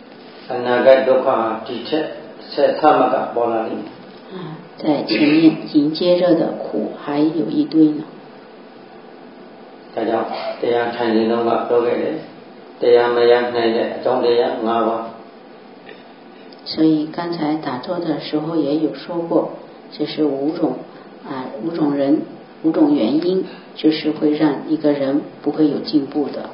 在前面迎接着的苦还有一堆呢。所以刚才打坐的时候也有说过，这是五种人5种原因，就是会让一个人不会有进步的。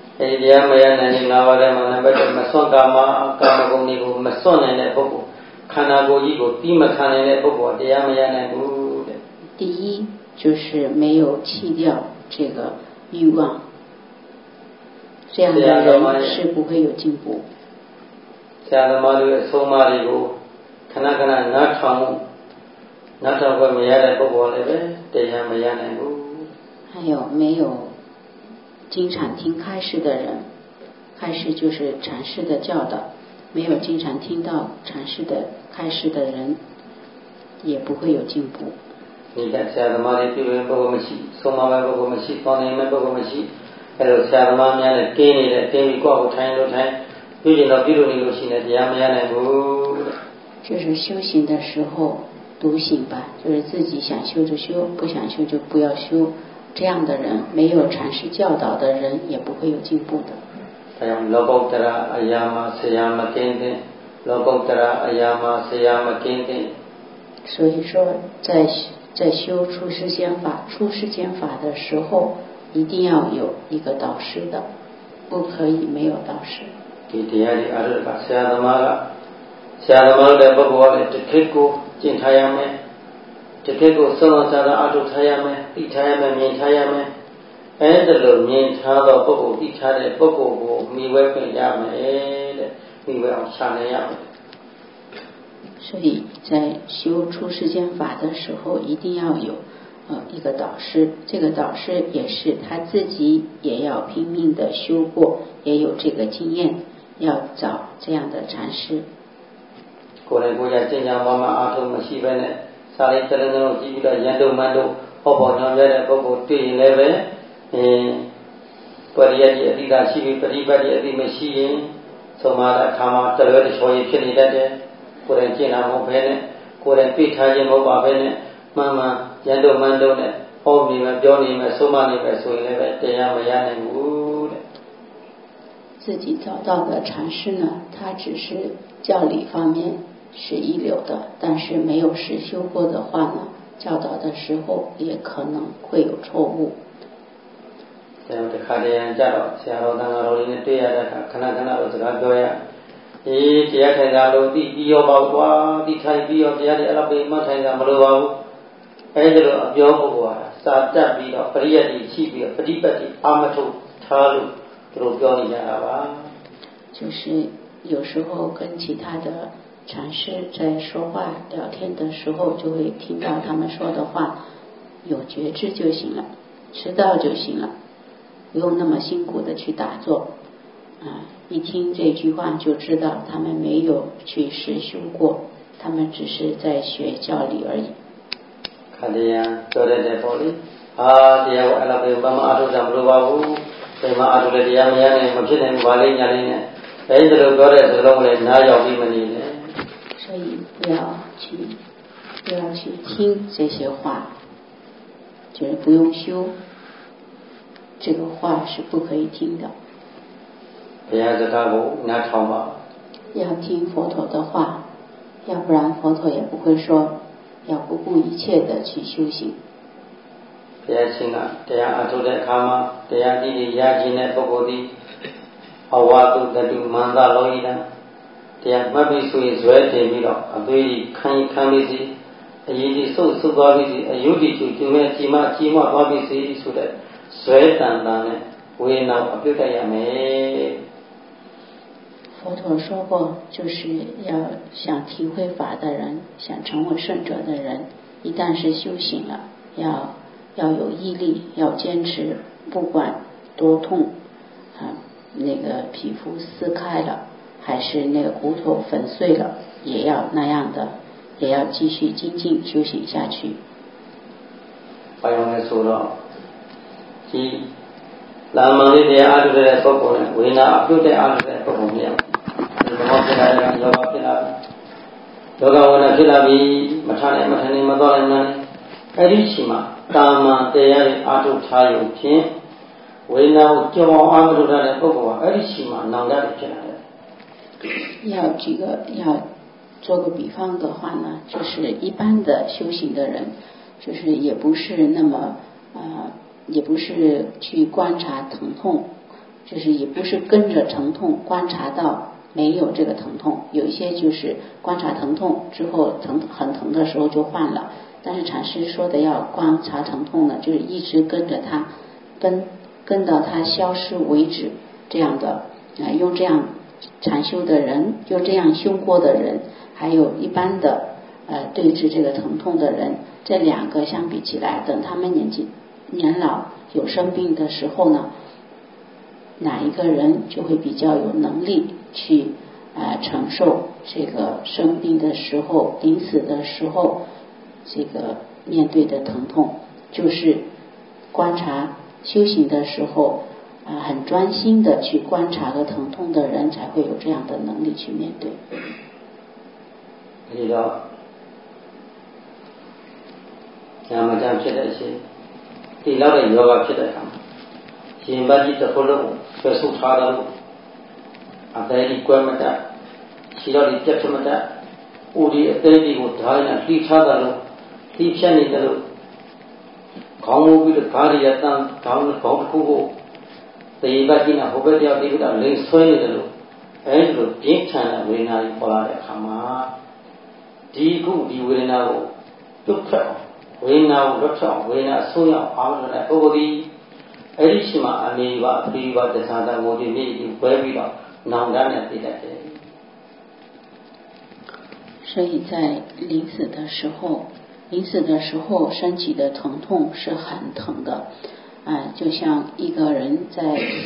第一就是没有弃掉这个欲望，这样的人是不会有进步。还有没有经常听开示的人，开示就是禅师的教导，没有经常听到禅师的开示的人，也不会有进步。就是修行的时候独行吧，就是自己想修就修，不想修就不要修。这样的人，没有禅师教导的人，也不会有进步的。所以说，在修出世间法的时候，一定要有一个导师的，不可以没有导师。所以在修出世间法的时候，一定要有一个导师，这个导师也是他自己也要拼命的修过，也有这个经验，要找这样的禅师。自己找到的禅师呢，他只是教理方面是一流的，但是没有实修过的话呢，教导的时候也可能会有错误。就是有时候跟其他的禅师在说话聊天的时候，就会听到他们说的话，有觉知就行了，知道就行了，不用那么辛苦的去打坐。一听这句话就知道他们没有去实修过，他们只是在学教理而已。所以不要去听这些话，就是不用修，这个话是不可以听的。要听佛陀的话，要不然佛陀也不会说要不顾一切的去修行。 ဘုရားရှင်ကတရားအထုတ်တဲ့အခါမှာတရားဒီရခြင်းတဲ့ပုဂ္ဂိုလ်ဒီအဝါတုတတုမန္တလောဟိတံတရားမှတ်ပြီးဆိုရင်ဇွဲတင်ပြီးတော့အသွေးခံပြီးစီအရေးကြီးစုသွားပြီးစီအယုဒ္ဓိကျူမဲ့ကြီးမသွားပြီးစီဆိုတဲ့ဇွဲတန်တာနဲ့ဝေနာအပြုတ်တိုက်ရမယ်佛陀说过，就是要想体会法的人，想成为圣者的人，一旦是修行了，要有毅力，要坚持，不管多痛啊，那个皮肤撕开了，还是那个骨头粉碎了，也要那样的，也要继续精进修行下去。 ဘာကြောင့်လဲဆိုတော့ဒီလာမန်လေးတရားအားထုတ်တဲ့ပုဂ္ဂိုလ်နဲ့ဝေနာအပြုတ်တဲ့အားထုတ်တဲ့ပုဂ္ဂိုလ်မျိုးဒီဘောဖြစ်လာရင်ယောဂဖြစ်လာပြီယောဂဝေနာဖြစ်လာပြီမထားနဲ့မထားနဲ့မသွားနိုင်နိုင်အဲ့ဒီချိန်မှာကာမတရားရဲ့အားထုတ်ထားရုံဖြင့်ဝေနာကိုကြောင်းအားမထုတ်တဲ့ပုဂ္ဂိုလ်ကအဲ့ဒီချိန်မှာနောင်တဖြစ်လာတယ်要做个比方的话呢，就是一般的修行的人，就是也不是那么也不是去观察疼痛，就是也不是跟着疼痛观察到没有这个疼痛，有一些就是观察疼痛之后很疼的时候就换了，但是禅师说的要观察疼痛呢，就是一直跟着它跟到它消失为止，这样的用这样禅修的人，用这样修过的人，还有一般的对治这个疼痛的人，这两个相比起来，等他们年老有生病的时候呢，哪一个人就会比较有能力去承受这个生病的时候、临死的时候这个面对的疼痛，就是观察修行的时候很专心的去观察和疼痛的人，才会有这样的能力去面对。 ဒီတော့ညာမတန်ဖြစ်တဲ့အချိန်ဒီလောက်တဲ့ယောဂဖြစ်တဲ့အခါမှာရှင်ဘတ်ကြီးတစ်ခုလုံးဆွဲဆုပ်ထားတယ်လို့အသေးကြီးကွဲမတတ်ခြေတော်ကြီးပြတ်မတတ်ဦးဒီအသေးကြီးကိုဓာတ်နဲ့လှိထားတယ်လို့လှိဖြတ်နေတယ်လို့ခေါင်းမူပြီးတော့ဓာတ်ရတန်းခေါင်းတစ်ခုကိုသေဘတ်ကြီးနဲ့ဟိုဘက်တယောက်ဒီဘက်ကလိန်ဆွဲနေတယ်လို့အဲဒီလိုပြင်းထန်တဲ့ဝေဒနာကြီးပေါ်လာတဲ့အခါမှာဒီဝေဒနာကိုတွတ်ဖက်ဝေဒနာကိုလွတ်ထွက်ဝေဒနာဆိုးရောက်အောင်လုပ်တဲ့ပုဂ္ဂိုလ်ဒီအဲ့ဒီချိန်မှာအမေပါအဖေပါတခြားသောငိုကြည့်နေပြီးဝဲပြီးတော့နောင်တနဲ့သိတတ်တယ်所以在临死的时候升起的疼痛是很疼的就像一个人在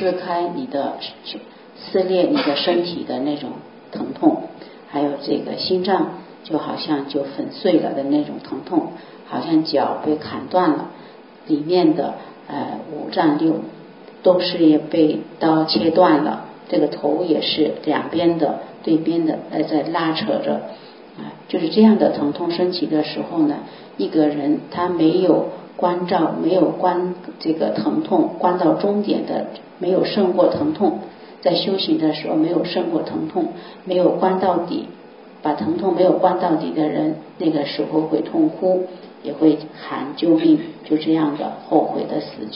撕裂你的身体的那种疼痛，还有这个心脏就好像就粉碎了的那种疼痛，好像脚被砍断了，里面的五脏六都是也被刀切断了，这个头也是两边的对边的在拉扯着就是这样的疼痛升起的时候呢，一个人他没有关照，没有关这个疼痛关到终点的，没有胜过疼痛，在修行的时候没有胜过疼痛，没有关到底，把疼痛没有关到底的人，那个时候会痛哭，也会喊救命，就这样的后悔的死去。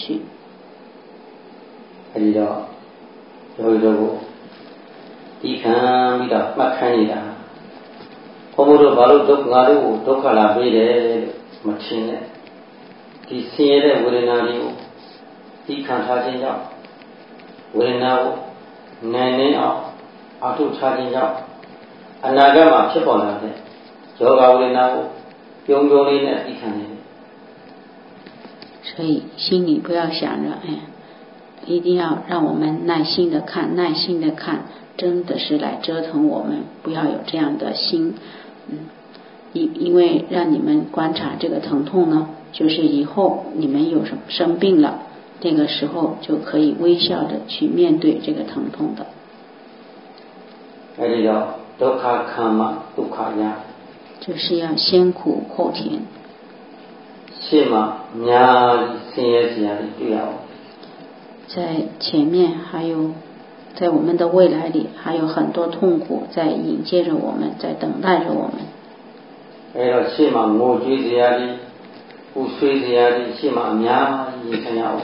အဲဒီတော့တို့ဒီခံပြီးတော့မှတ်ခိုင်းနေတာဘုံဘုတို့ဘာလို့ငါတို့ကိုဒုက္ခလာပေးတယ်လို့မထင်နဲ့ဒီဆင်းရဲတဲ့ဝေဒနာတွေကိုဒီခံထားခြင်းကြောင့်ဝေဒနာကိုနိုင်နေအောင်အထုထားခြင်းကြောင့်အနာဂတ်မှာဖြစ်ပေါ်လာတဲ့ယောဂဝေဒနာကိုပြုံးလေးနဲ့သိခံနေတယ်所以心里不要想着一定要让我们耐心的看真的是来折腾我们，不要有这样的心因为让你们观察这个疼痛呢，就是以后你们有什么生病了，这个时候就可以微笑的去面对这个疼痛的。 အဲဒီတော့ဒုက္ခခံမှဒုက္ခရ就是要先苦后甜ရှေ့မှာအများကြီးဆင်းရဲစရာတွေတွေ့ရအောင်在前面还有在我们的未来里还有很多痛苦在迎接着我们，在等待着我们。 အဲ့တော့ရှေ့မှာငိုကြွေးစရာတွေပူဆွေးစရာတွေရှေ့မှာအများကြီးဆင်ရအောင်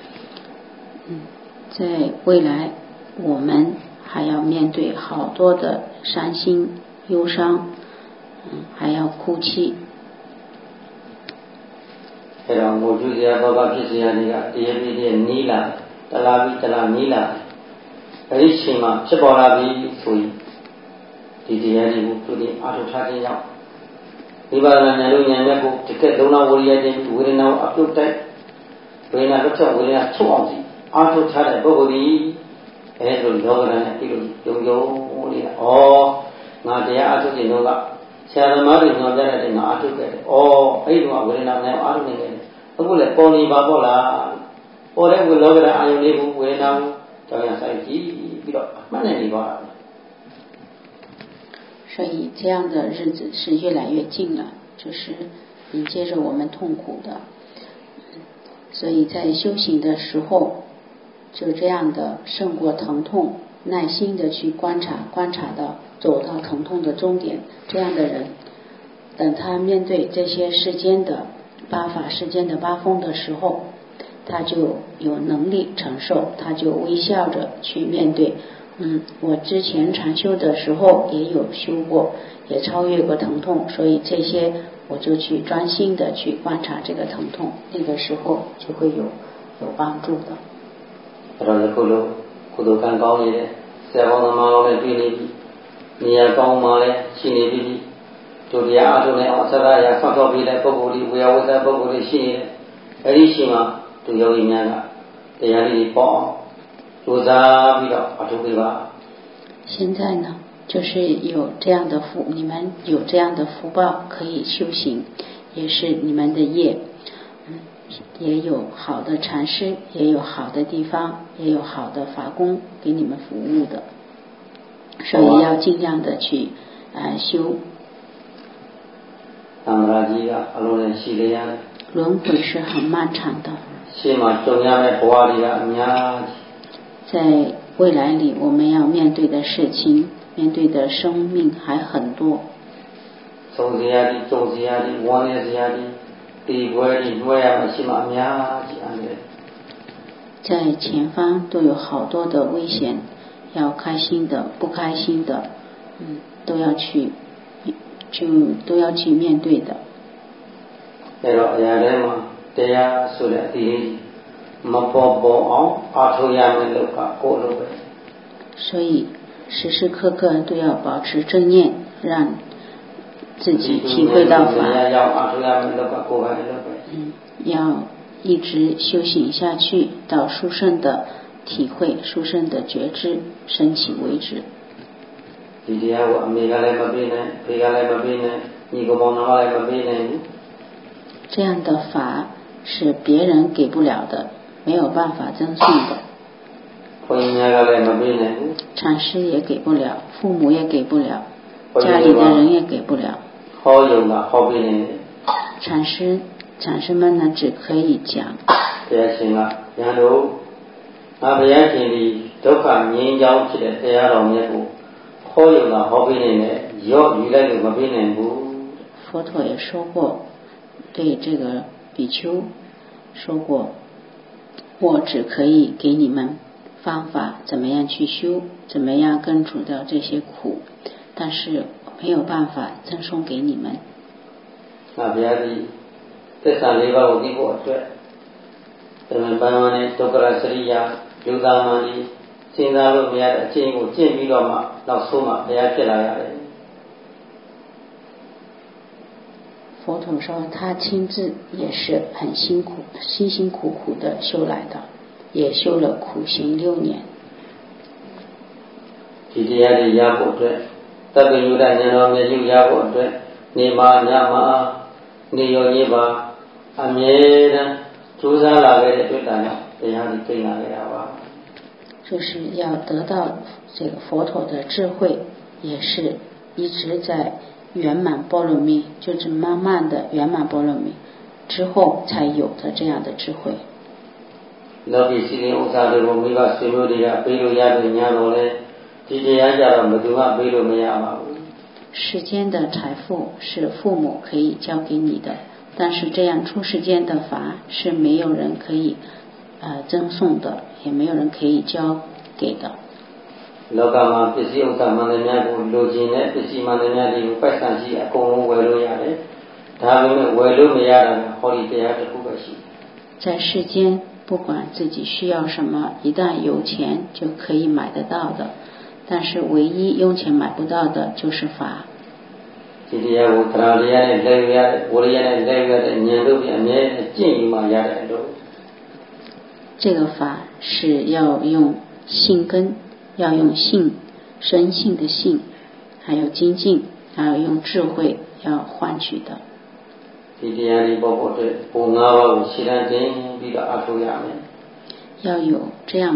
在未来我们还要面对好多的伤心忧伤还要哭泣အဲ့တော့ငိုကြွေးစရာဘောကဖြစ်စရာတွေကတရပြည့်တည်းနီးလာတလားပြီးတလားနီးလာအဲ့ဒီချိန်မှာဖြစ်ပေါ်လာပြီဆိုရင်ဒီတရားတွေကိုသူတွေအားထုတ်ထားခြင်းကြောင့်ဝိပဿနာဉာဏ်လို့ဉာဏ်နဲ့ကိုတကယ်လုံးဝဝိရိယခြင်းဝေဒနာကိုအပြုတ်တိုက်ဝေဒနာလွတ်ချက်ဝေဒနာချုပ်အောင်စီအားထုတ်ထားတဲ့ပုဂ္ဂိုလ်ဒီအဲလိုယောဂနဲ့ပြီးလို့ယုံယုံလေးငါတရားအားထုတ်ခြင်းတော့ကဆရာသမားတွေညွှန်ပြတဲ့ငါအားထုတ်ခဲ့တယ်အဲ့ဒီတော့ဝေဒနာနဲ့အားထုတ်နေတယ်အခုလည်းပေါ်နေပါပေါ့လားပေါ်တဲ့ဝိလောကအာယုန်လေးကိုဝေဒနာကိုကြောင်းရဆိုင်ကြည့်ပြီးတော့မှတ်နေနေပါ所以这样的日子是越来越近了，就是迎接着我们痛苦的。所以在修行的时候，就这样的胜过疼痛，耐心的去观察，观察到走到疼痛的终点。这样的人，等他面对这些世间的八法、世间的八风的时候，他就有能力承受，他就微笑着去面对。我之前禅修的时候也有修过，也超越过疼痛，所以这些我就去专心的去观察这个疼痛，那个时候就会有帮助的。 အဲ့တော့ခုလိုကုသိုလ်ကံကောင်းနေတဲ့ဆရာတော်သမားတော်နဲ့တွေ့နေပြီနေရာကောင်းမှလည်းရှိနေပြီတို့တရားအားထုတ်နေအောင်ဆက်ရဆောက်ပြီးတဲ့ပုဂ္ဂိုလ်ဒီဝေယဝိသပုဂ္ဂိုလ်တွေရှိနေတယ်အဲ့ဒီရှိမှသူယောဂီများကတရားလေးပေါ့ကြိုးစားပြီးတော့အထုပ်ပေးပါ现在呢就是有这样的福，你们有这样的福报可以修行，也是你们的业，也有好的禅师，也有好的地方，也有好的法工给你们服务的，所以要尽量的去修。轮回是很漫长的，在未来里我们要面对的事情，面对的生命还很多。在前方都有好多的危险，要开心的不开心的都要去面对的。所以时时刻刻都要保持正念，让自己体会到法，要一直修行下去，到殊胜的体会、殊胜的觉知升起为止。这样的法是别人给不了的，没有办法赠送的。禅师也给不了，父母也给不了，家里的人也给不了。禅师们呢只可以讲。佛陀也说过，对这个比丘说过，我只可以给你们方法，怎么样去修，怎么样根除掉这些苦，但是没有办法赠送给你们。 သစ္စာ၄ပါးကိုသိဖို့အတွက်တမန်ပန်းပန်းနဲ့ဒုက္ခရစရိယာလူသားမှန်ကြီးစဉ်းစားလို့မရတဲ့အချင်းကိုကျင့်ပြီးတော့မှနောက်ဆုံးမှဘုရားဖြစ်လာရတယ်佛陀说他亲自也是很辛苦苦的修来的，也修了苦行6年。 ဒီတရားတွေရဖို့အတွက်သဗ္ဗညုတဉာဏ်တော်မြတ်ယူရဖို့အတွက်နေမှာညမှာနေရောကြီးပါအမြဲတမ်းကြိုးစားလာခဲ့တဲ့တွေ့တာကြောင့်တရားတွေသိလာခဲ့တာပါ就是要得到这个佛陀的智慧，也是一直在圆满波罗蜜，就是慢慢的圆满波罗蜜之后才有的这样的智慧。 လောကီစီရင်ဥစ္စာတွေကိုမိဘဆွေမျိုးတွေကပေးလို့ရတယ်ညာတော့လေဒီတရားကြတော့ဘယ်သူမှပေးလို့မရပါဘူး世间的财富是父母可以交给你的，但是这样出世间的法是没有人可以赠送的，也没有人可以交给的。 လောကမှာပစ္စည်းဥစ္စာမှန်သမျှကိုလိုချင်တဲ့ပစ္စည်းမှန်သမျှတွေကိုပိုက်ဆံရှိအကုန်လုံးဝယ်လို့ရတယ်။ဒါပေမဲ့ဝယ်လို့မရတာကဟောဒီတရားတစ်ခုပဲရှိတယ်在世间不管自己需要什么，一旦有钱就可以买得到的，但是唯一用钱买不到的就是法。 ဒီတရားကိုသရတရားနဲ့လက်ရတဲ့ဝိရိယနဲ့လက်ရတဲ့ဉာဏ်တို့ပြန်အမြဲကျင့်ယူမှရတဲ့အလို့这个法是要用信根，要用信，生信的信，还有精进，还有用智慧要换取的。 ဒီတရားလေးပေါ်ဖို့အတွက်ဘုံ၅ပါးကိုရှင်းတန်းတင်ပြီးတော့အထောက်ရမယ်要有这样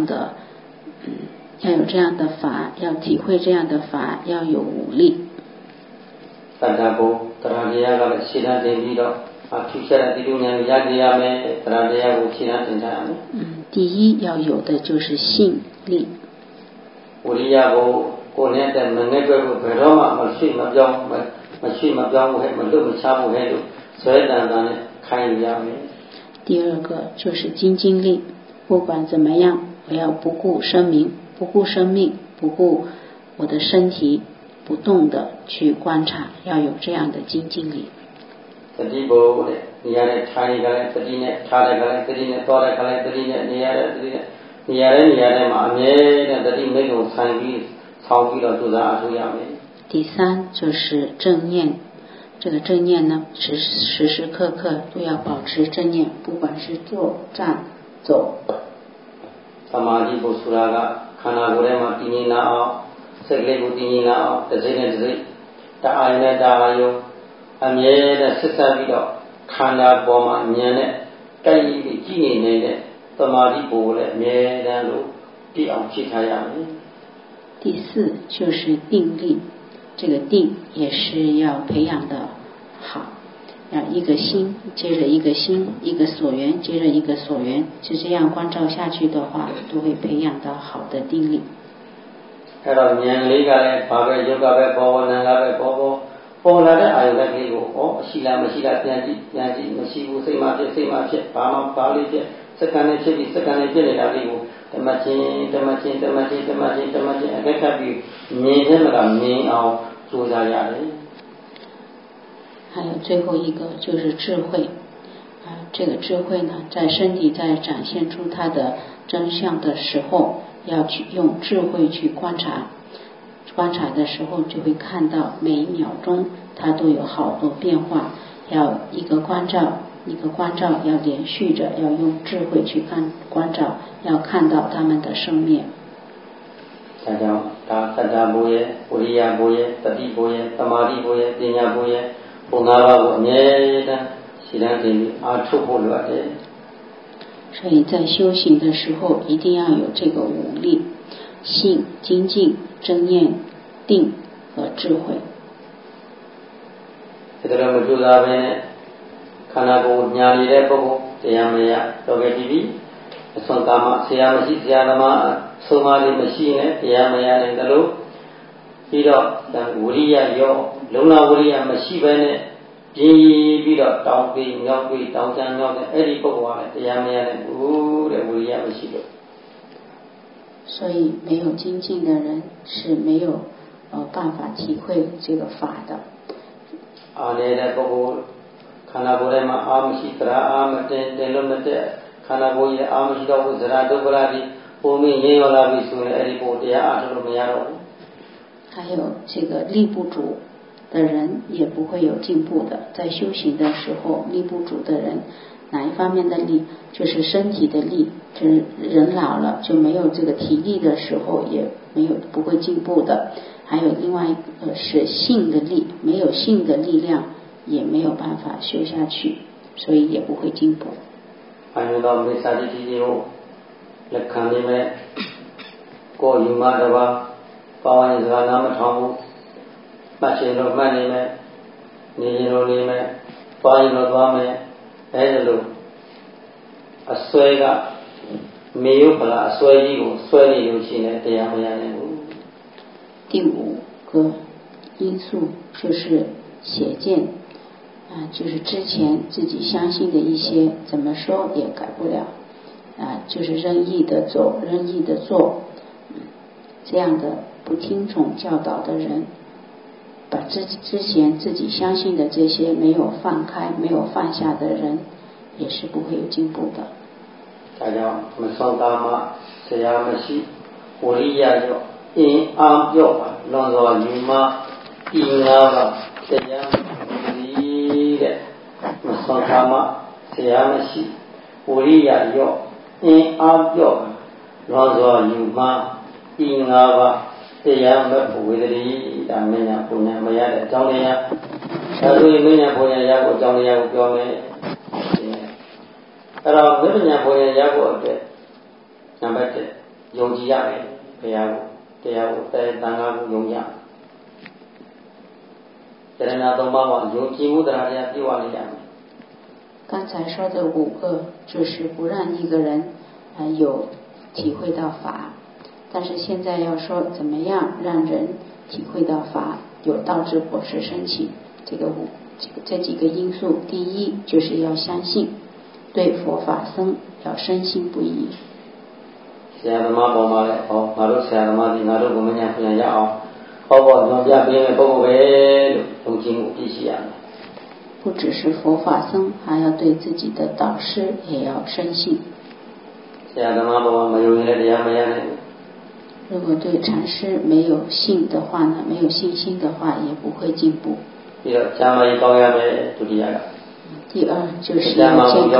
的法，要体会这样的法，要有武力。 သတ္တဘုံသရတရားကလည်းရှင်းတန်းတင်ပြီးတော့အထူးခြားတဲ့ဒီလိုဉာဏ်ရကြရမယ်သရတရားကိုရှင်းတန်းတင်ထားရမယ်第一要有的就是信力。 ဝိရိယကိုကိုယ်နဲ့တည်းမနဲ့တွေ့ဖို့ဘယ်တော့မှမရှိမပြောင်းဘူးဟဲ့မလွတ်မချဘူးဟဲ့လို့ဆွဲတန်တန်နဲ့ခိုင်းရမယ်第二个就是精进力，不管怎么样我要不顾生命，不顾生命，不顾我的身体，不动的去观察，要有这样的精进力。 သတိဘုံနဲ့နေရာနဲ့ထိုင်ကြတဲ့သတိနဲ့ထားတဲ့ကြတဲ့သတိနဲ့သွားတဲ့ကြတဲ့သတိနဲ့နေရာတဲ့သတိနဲ့နေရာတဲ့မှာအမြဲတမ်းသတိမိတ်ကိုဆိုင်ပြီးဆောင်းပြီးတော့သူစားအထူးရမယ်第三就是正念，这个正念呢时时刻刻都要保持正念，不管是坐站走。 သမာဓိဘုဆိုတာကခန္ဓာကိုယ်ထဲမှာတည်ငြိမ်လာအောင်စိတ်ကလေးကိုတည်ငြိမ်လာအောင်တစ်စိတ်နဲ့တစ်စိတ်တအာရုံနဲ့တအာရုံအမြဲတမ်းဆက်ဆက်ပြီးတော့ခန္ဓာပေါ်မှာဉာဏ်နဲ့တိုက်ပြီးကြည့်နေနေတဲ့သမာဓိဘုကိုလည်းအမြဲတမ်းလို့တည်အောင်ဖြည့်ထားရမယ်第四就是定力，这个定也是要培养的好，要一个心接着一个心，一个所缘接着一个所缘，就这样关照下去的话，都会培养到好的定力。 အဲ့တော့ဉာဏ်လေးကလည်းဘာပဲယောဂပဲပေါ်နာကပဲပေါ်လာတဲ့အာယုကလေးကိုရှိလားမရှိလားပြန်ကြည့်မရှိဘူးစိတ်မှဖြစ်ဘာမှပါလိဖြစ်စက္ကန့်နဲ့ဖြစ်ပြီးစက္ကန့်နဲ့ဖြစ်နေတာလေးကိုဓမ္မချင်းအကဲခတ်ပြီးမြင်တဲ့မှာမြင်အောင်ကြိုးစားရတယ်还有最后一个就是智慧这个智慧呢在身体在展现出它的真相的时候要去用智慧去观察的时候就会看到每一秒钟它都有好多变化，要一个关照要连续着，要用智慧去关照，要看到他们的生灭。 ဒါကြောင့်ဒါသတ္တဘုရဲ့ဝိရိယဘုရဲ့တတိဘုရဲ့သမာဓိဘုရဲ့ပညာဘုရဲ့ဘုံ၅ပါးကိုအမြဲတမ်းရှိတတ်ပြီးအားထုတ်ဖို့လိုတယ်所以在修行的时候一定要有这个五力，信、精进、正念、定和智慧。 ဒီလိုမကြိုးစားဘဲနဲ့ခန္ဓာကိုယ်ညာနေတဲ့ပုဂ္ဂိုလ်တရားမရတော့ကြပြီအစွမ်းကာမဆရာမရှိဆရာသမားဆုံးမလေးမရှိနဲ့တရားမရနိုင်တယ်လို့ပြီးတော့ဝိရိယရောလုံလဝိရိယမရှိဘဲနဲ့ပြီးတော့တောင်းပြီးမြောက်ပြီးတောင်းချမ်းမြောက်တဲ့အဲ့ဒီပုဂ္ဂိုလ်ကလည်းတရားမရနိုင်ဘူးတဲ့ဝိရိယမရှိလို့所以没有精进的人是没有办法体会这个法的。 အားနေတဲ့ပုဂ္ဂိုလ်ခန္ဓာကိုယ်ထဲမှာအာမရှိသရာအာမတင်လို့မတဲ့ခန္ဓာကိုယ်ရဲ့အာမရှိတော့ဘူးသရာဒုက္ခလာပြီးပုံမြင်ရင်းရောလာပြီးဆိုရင်အဲ့ဒီပုဂ္ဂိုလ်တရားအားထုတ်လို့မရတော့ဘူး还有这个力不足的人也不会有进步的，在修行的时候力不足的人哪一方面的力就是身体的力，就是人老了就没有这个体力的时候也不会进步的，还有另外一个是性的力，没有性的力量也没有办法修下去，所以也不会进步。 အယုတော်မိစ္ဆာတိတိကိုလက်ခံနေမဲ့ကိုယ်ယူမှတပါပါဝင်စကားနားမထောင်ဘူးမှတ်ချင်လို့မှတ်နေမဲ့နေရင်လို့နေမဲ့သွားရင်လို့သွားမဲ့အဲဒီလိုအစွဲကမေယုပလာအစွဲကြီးကိုစွဲနေလို့ရှိရင်တရားမရနိုင်ဘူး第五个因素就是邪见就是之前自己相信的一些怎么说也改不了就是任意的走任意的做这样的不听从教导的人，把之前自己相信的这些没有放开没有放下的人，也是不会有进步的。 大家我们双大妈这样的是我理解就因安要吧让说你妈因啊吧这样理的我们双大妈这样的是我理解要因安要吧让说你妈因啊吧这样的不会的哩咱们呀不能没的教你呀所以没人不能也我教你也我教你အဲ့တော့မြတ်ဉာဏ်ပေါ်ရင်ရဖို့အတွက်နံပါတ်1ယုံကြည်ရမယ်ဘုရားကိုတရားကိုတန်ခါကိုယုံကြတယ်တရားနာသုံးပါးမှာယုံကြည်မှုတရားတရားပြည့်ဝနေရမယ်刚才说的5个就是不让一个人有体会到法，但是现在要说怎么样让人体会到法，有道智果实升起，这几个因素，第一就是要相信，对佛法僧要深信不疑。 ဆရာသမားပေါ်မှာလည်းငါတို့ဆရာသမားတွေငါတို့ကိုမညာပြန်ရအောင်ဟောပေါ်ညွှန်ပြပေးတဲ့ပုဂ္ဂိုလ်ပဲလို့ယုံကြည်မှုပြည့်ရှိရမယ်不只是佛法僧，还要对自己的导师也要深信。 ဆရာသမားပေါ်မှာမယုံရင်လည်းတရားမရနိုင်ဘူး如果对禅师没有信的话呢，没有信心的话，也不会进步。 ပြီးတော့ကျမ်းမာရေးကောင်းရမယ်ဒုတိယက第二就是要健康。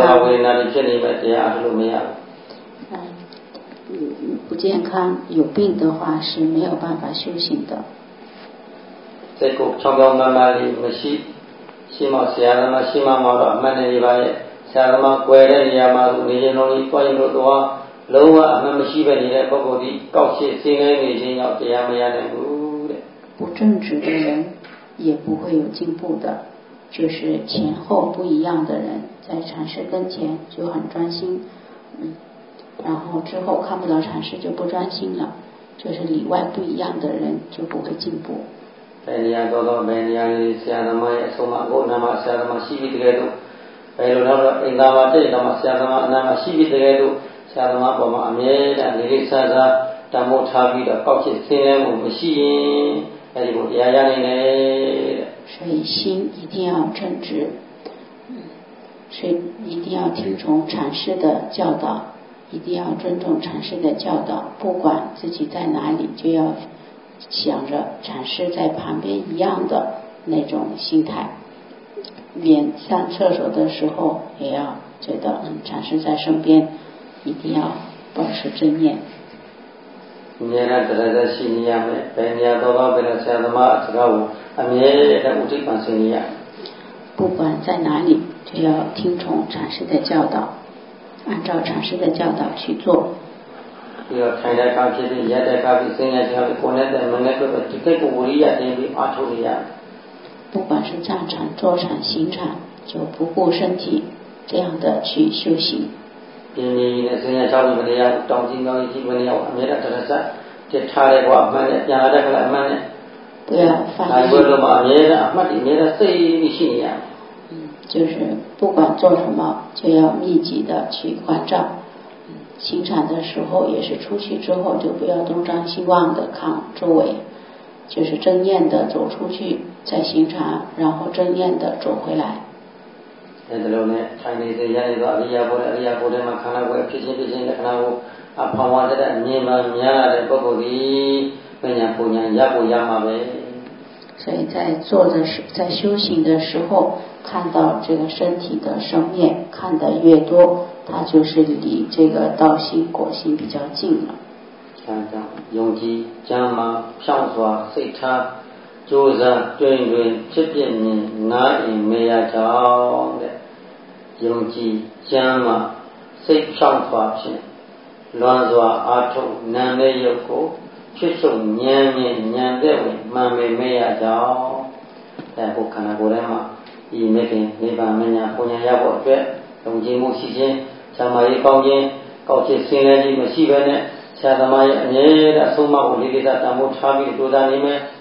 不健康有病的话是没有办法修行的。 这个常常慢慢的没西西毛西阿嘛西毛毛的慢点一把也西阿嘛乖的你阿嘛你这容易关于多老啊慢慢西边你的包括的高些心爱你先要这样没样的不正直的人也不会有进步的。就是前后不一样的人，在禅师跟前就很专心，然后之后看不到禅师就不专心了，就是里外不一样的人就不会进步。 ဘယ်နေရာတော့ဘယ်နေရာကြီးဆရာသမားရဲ့အဆုံးအမကိုနာမဆရာသမားရှိပြီးတကယ်လို့ဘယ်လိုတော့အင်္ဂါမှာတိတ်တော့ဆရာသမားအနာမရှိပြီးတကယ်လို့ဆရာသမားပေါ်မှာအမြဲတမ်းနေလေးစားစားတမိုးထားပြီးတော့ကောက်ချစ်ဆင်းရဲမှုမရှိရင်အဲဒီကိုတရားရနိုင်တယ်所以心一定要正直，所以一定要听从禅师的教导，一定要尊重禅师的教导，不管自己在哪里，就要想着禅师在旁边一样的那种心态。连上厕所的时候也要觉得禅师在身边，一定要保持正念。 အမြဲတမ်းတရားရှိနေရမယ်။ဘယ်နေရာတော့ဘယ်လိုဆရာသမားစကားကိုအမြဲတမ်းဥဒိပန်ဆင်နေရမယ်不管在哪里就要听从禅师的教导，按照禅师的教导去做。 ပြီးတော့ထိုင်တဲ့အခါဖြစ်ပြီးရက်တဲ့အခါဖြစ်စဉ်းရတဲ့အခါကိုယ်နဲ့တဲ့မနဲ့တော့ဒီကိစ္စကိုဝိရိယတင်ပြီးအားထုတ်နေရ不管是站禅坐禅行禅就不顾身体这样的去修行ပြင်းနေနဲ့စဉ်းရချောင်းမနေရတောင်းကျင်းကောင်းကြီးမနေရအမြဲတမ်းတရားဆက်တစ်ထားတဲ့ကွာအမှန်နဲ့ပြန်လာတဲ့ခါအမှန်နဲ့不要犯意ဘယ်လိုမှအမြဲတမ်းအမှတ်ဒီအမြဲတမ်းစိတ်ပြီးရှိနေရ就是不管做什么就要密集的去关照行禅的时候也是出去之后就不要东张西望的看周围就是正念的走出去再行禅然后正念的走回来အဲဒီလိုနဲ့ထိုင်နေတဲ့ရရတော့အရိယာဘုရားမှာခန္ဓာကိုယ်ဖြစ်ခြင်းတဲ့ခန္ဓာကိုအဖောင်းဝါတဲ့မြင်မှများတဲ့ပုဂ္ဂိုလ်ဒီပညာပူညာရဖို့ရမှာပဲ所以在修行的时候看到这个身体的生灭看得越多它就是离这个道心果心比较近了ယုံကြည်ကျမ်းမာဖြောင့်စွာစိတ်ထားကြိုးစားတွင်ဖြစ်ပြမြင်နားအင်မေရကြောင်းတဲ့ယုံကြည်ကျမ်းမာစိတ်ဖြောင့်စွာဖြင့်လွန်စွာအားထုတ်နာမည်ရုပ်ကိုဖြစ်ဆုံးဉာဏ်နဲ့ဉာဏ်တဲ့ဝင်မှန်ပေမဲ့ရကြောင်းဟိုခန္ဓာကိုယ်ထဲမှာဒီမြတ်ခင်နိဗ္ဗာန်မညာပူညာရဖို့အတွက်ယုံကြည်မှုရှိခြင်းသမာဓိကောင်းခြင်းကောက်ချစ်စင်လည်းကြီးမရှိဘဲနဲ့ဆရာသမားရဲ့အမြဲတမ်းအဆုံးအမကိုလေးလေးစားတန်ဖိုးထားပြီးကြိုးစားနေမယ်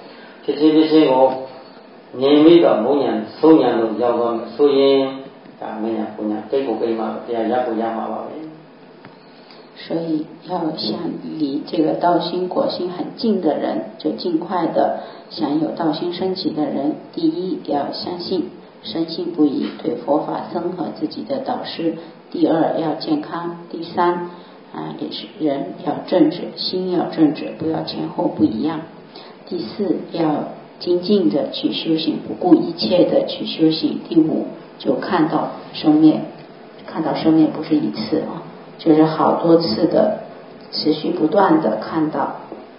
ဖြစ်ချင်းဖြစ်ချင်းကိုမြင်ပြီးတော့ဘုံညာဆုံးညာလို့ရောက်သွားမယ်ဆိုရင်ဒါမညာဘုံညာကိတ်ကိုကိတ်မှာတရားရကိုရမှာပါပဲ所以要想离这个道心果心很近的人，就尽快的想有道心升起的人，第一要相信，深信不疑，对佛法僧和自己的导师；第二要健康；第三也是人要正直，心要正直，不要前后不一样；第四要精进的去修行，不顾一切的去修行；第五就看到生灭，看到生灭不是一次就是好多次的持续不断的看到。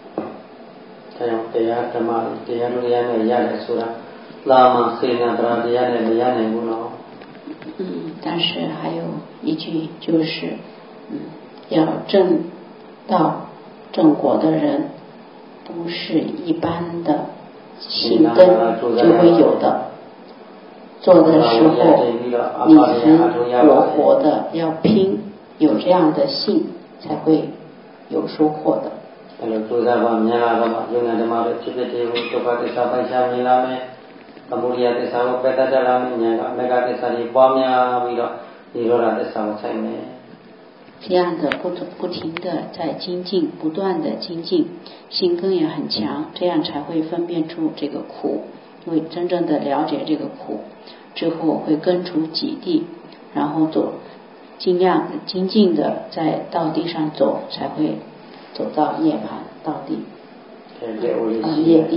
တရားဓမ္မတရားတို့ရမယ်ရတယ်ဆိုတာလာမစေနာတရားတရားနဲ့မရနိုင်ဘူးနော်但是还有一句就是要证到正果的人不是一般的信根就会有的，做的时候你死我活的要拼，有这样的信才会有收获的。 အဲ့လိုကြိုးစားပါမြန်လာတော့ယုံနာဓမ္မတွေဖြစ်ဖြစ်တွေကိုဒုက္ခသစ္စာပိုင်ရှားမြင်လာမယ်သမုဒယသစ္စာကိုပယ်တတ်လာမယ်ဉာဏ်ကမေဃသစ္စာတွေပွားများပြီးတော့និရောဓသစ္စာကိုဆိုင်မယ်这样的不停的在精进，不断的精进，心根也很强，这样才会分辨出这个苦，会真正的了解这个苦，之后会根除己地，然后尽量精进的在道地上走，才会走到涅槃道地涅地。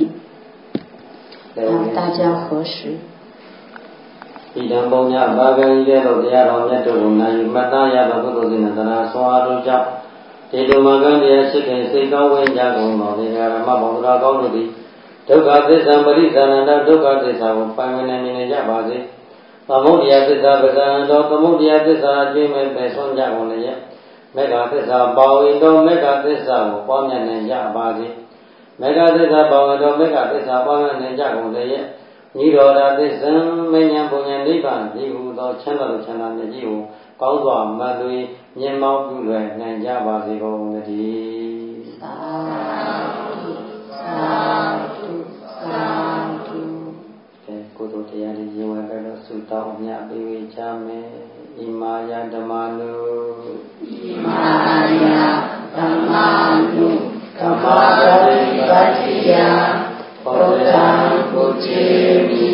大家何时ဣဒံပုံညဘာဂံဤတဲ့သို့တရားတော်မြတ်တို့ကိုနိုင်မှတ်သားရသောကုသိုလ်စေတနာဆွမ်းအားတို့ကြောင့်ဒီလိုမကံတရားရှိခင်စိတ်ကောင်းဝင်ကြကုန်သောဒီဃာရမဘောဓရာကောင်းတို့သည်ဒုက္ခသစ္စာပရိစ္ဆာနန္တဒုက္ခသစ္စာကိုပိုင်ဝင်နိုင်နေကြပါစေသမုဒယသစ္စာပဇာနတော်သမုဒယသစ္စာအကျိုးမဲ့ပဲဆွမ်းကြကုန်လျက်မေဃသစ္စာပါဝင်တော်မေဃသစ္စာကိုပွားများနိုင်ကြပါစေမေဃသစ္စာပါဝင်တော်မေဃသစ္စာပွားများနိုင်ကြကုန်လျက်နိရောဓသစ္စာမဉ္ဇဉ်ပုံဉ္ဇဉ်နိဗ္ဗာန်ဒီဟုသောချမ်းသာလို့ချမ်းသာမြတ်ကြီးကိုကောင်းစွာမှတ်သွေးမြင်မောက်ပြုလွယ်နိုင်ကြပါစေကုန်သတည်းသာဓုသာဓုကုသိုလ်တရားတွေရင်ဝင်ပြီးတော့ဆုတောင်းမြတ်ပေးဝေချမယ်ဣမာယဓမ္မနုဣမာယဓမ္မနုဓမ္မပရိပတ်တိယဘုဒ္ဓံပုจิ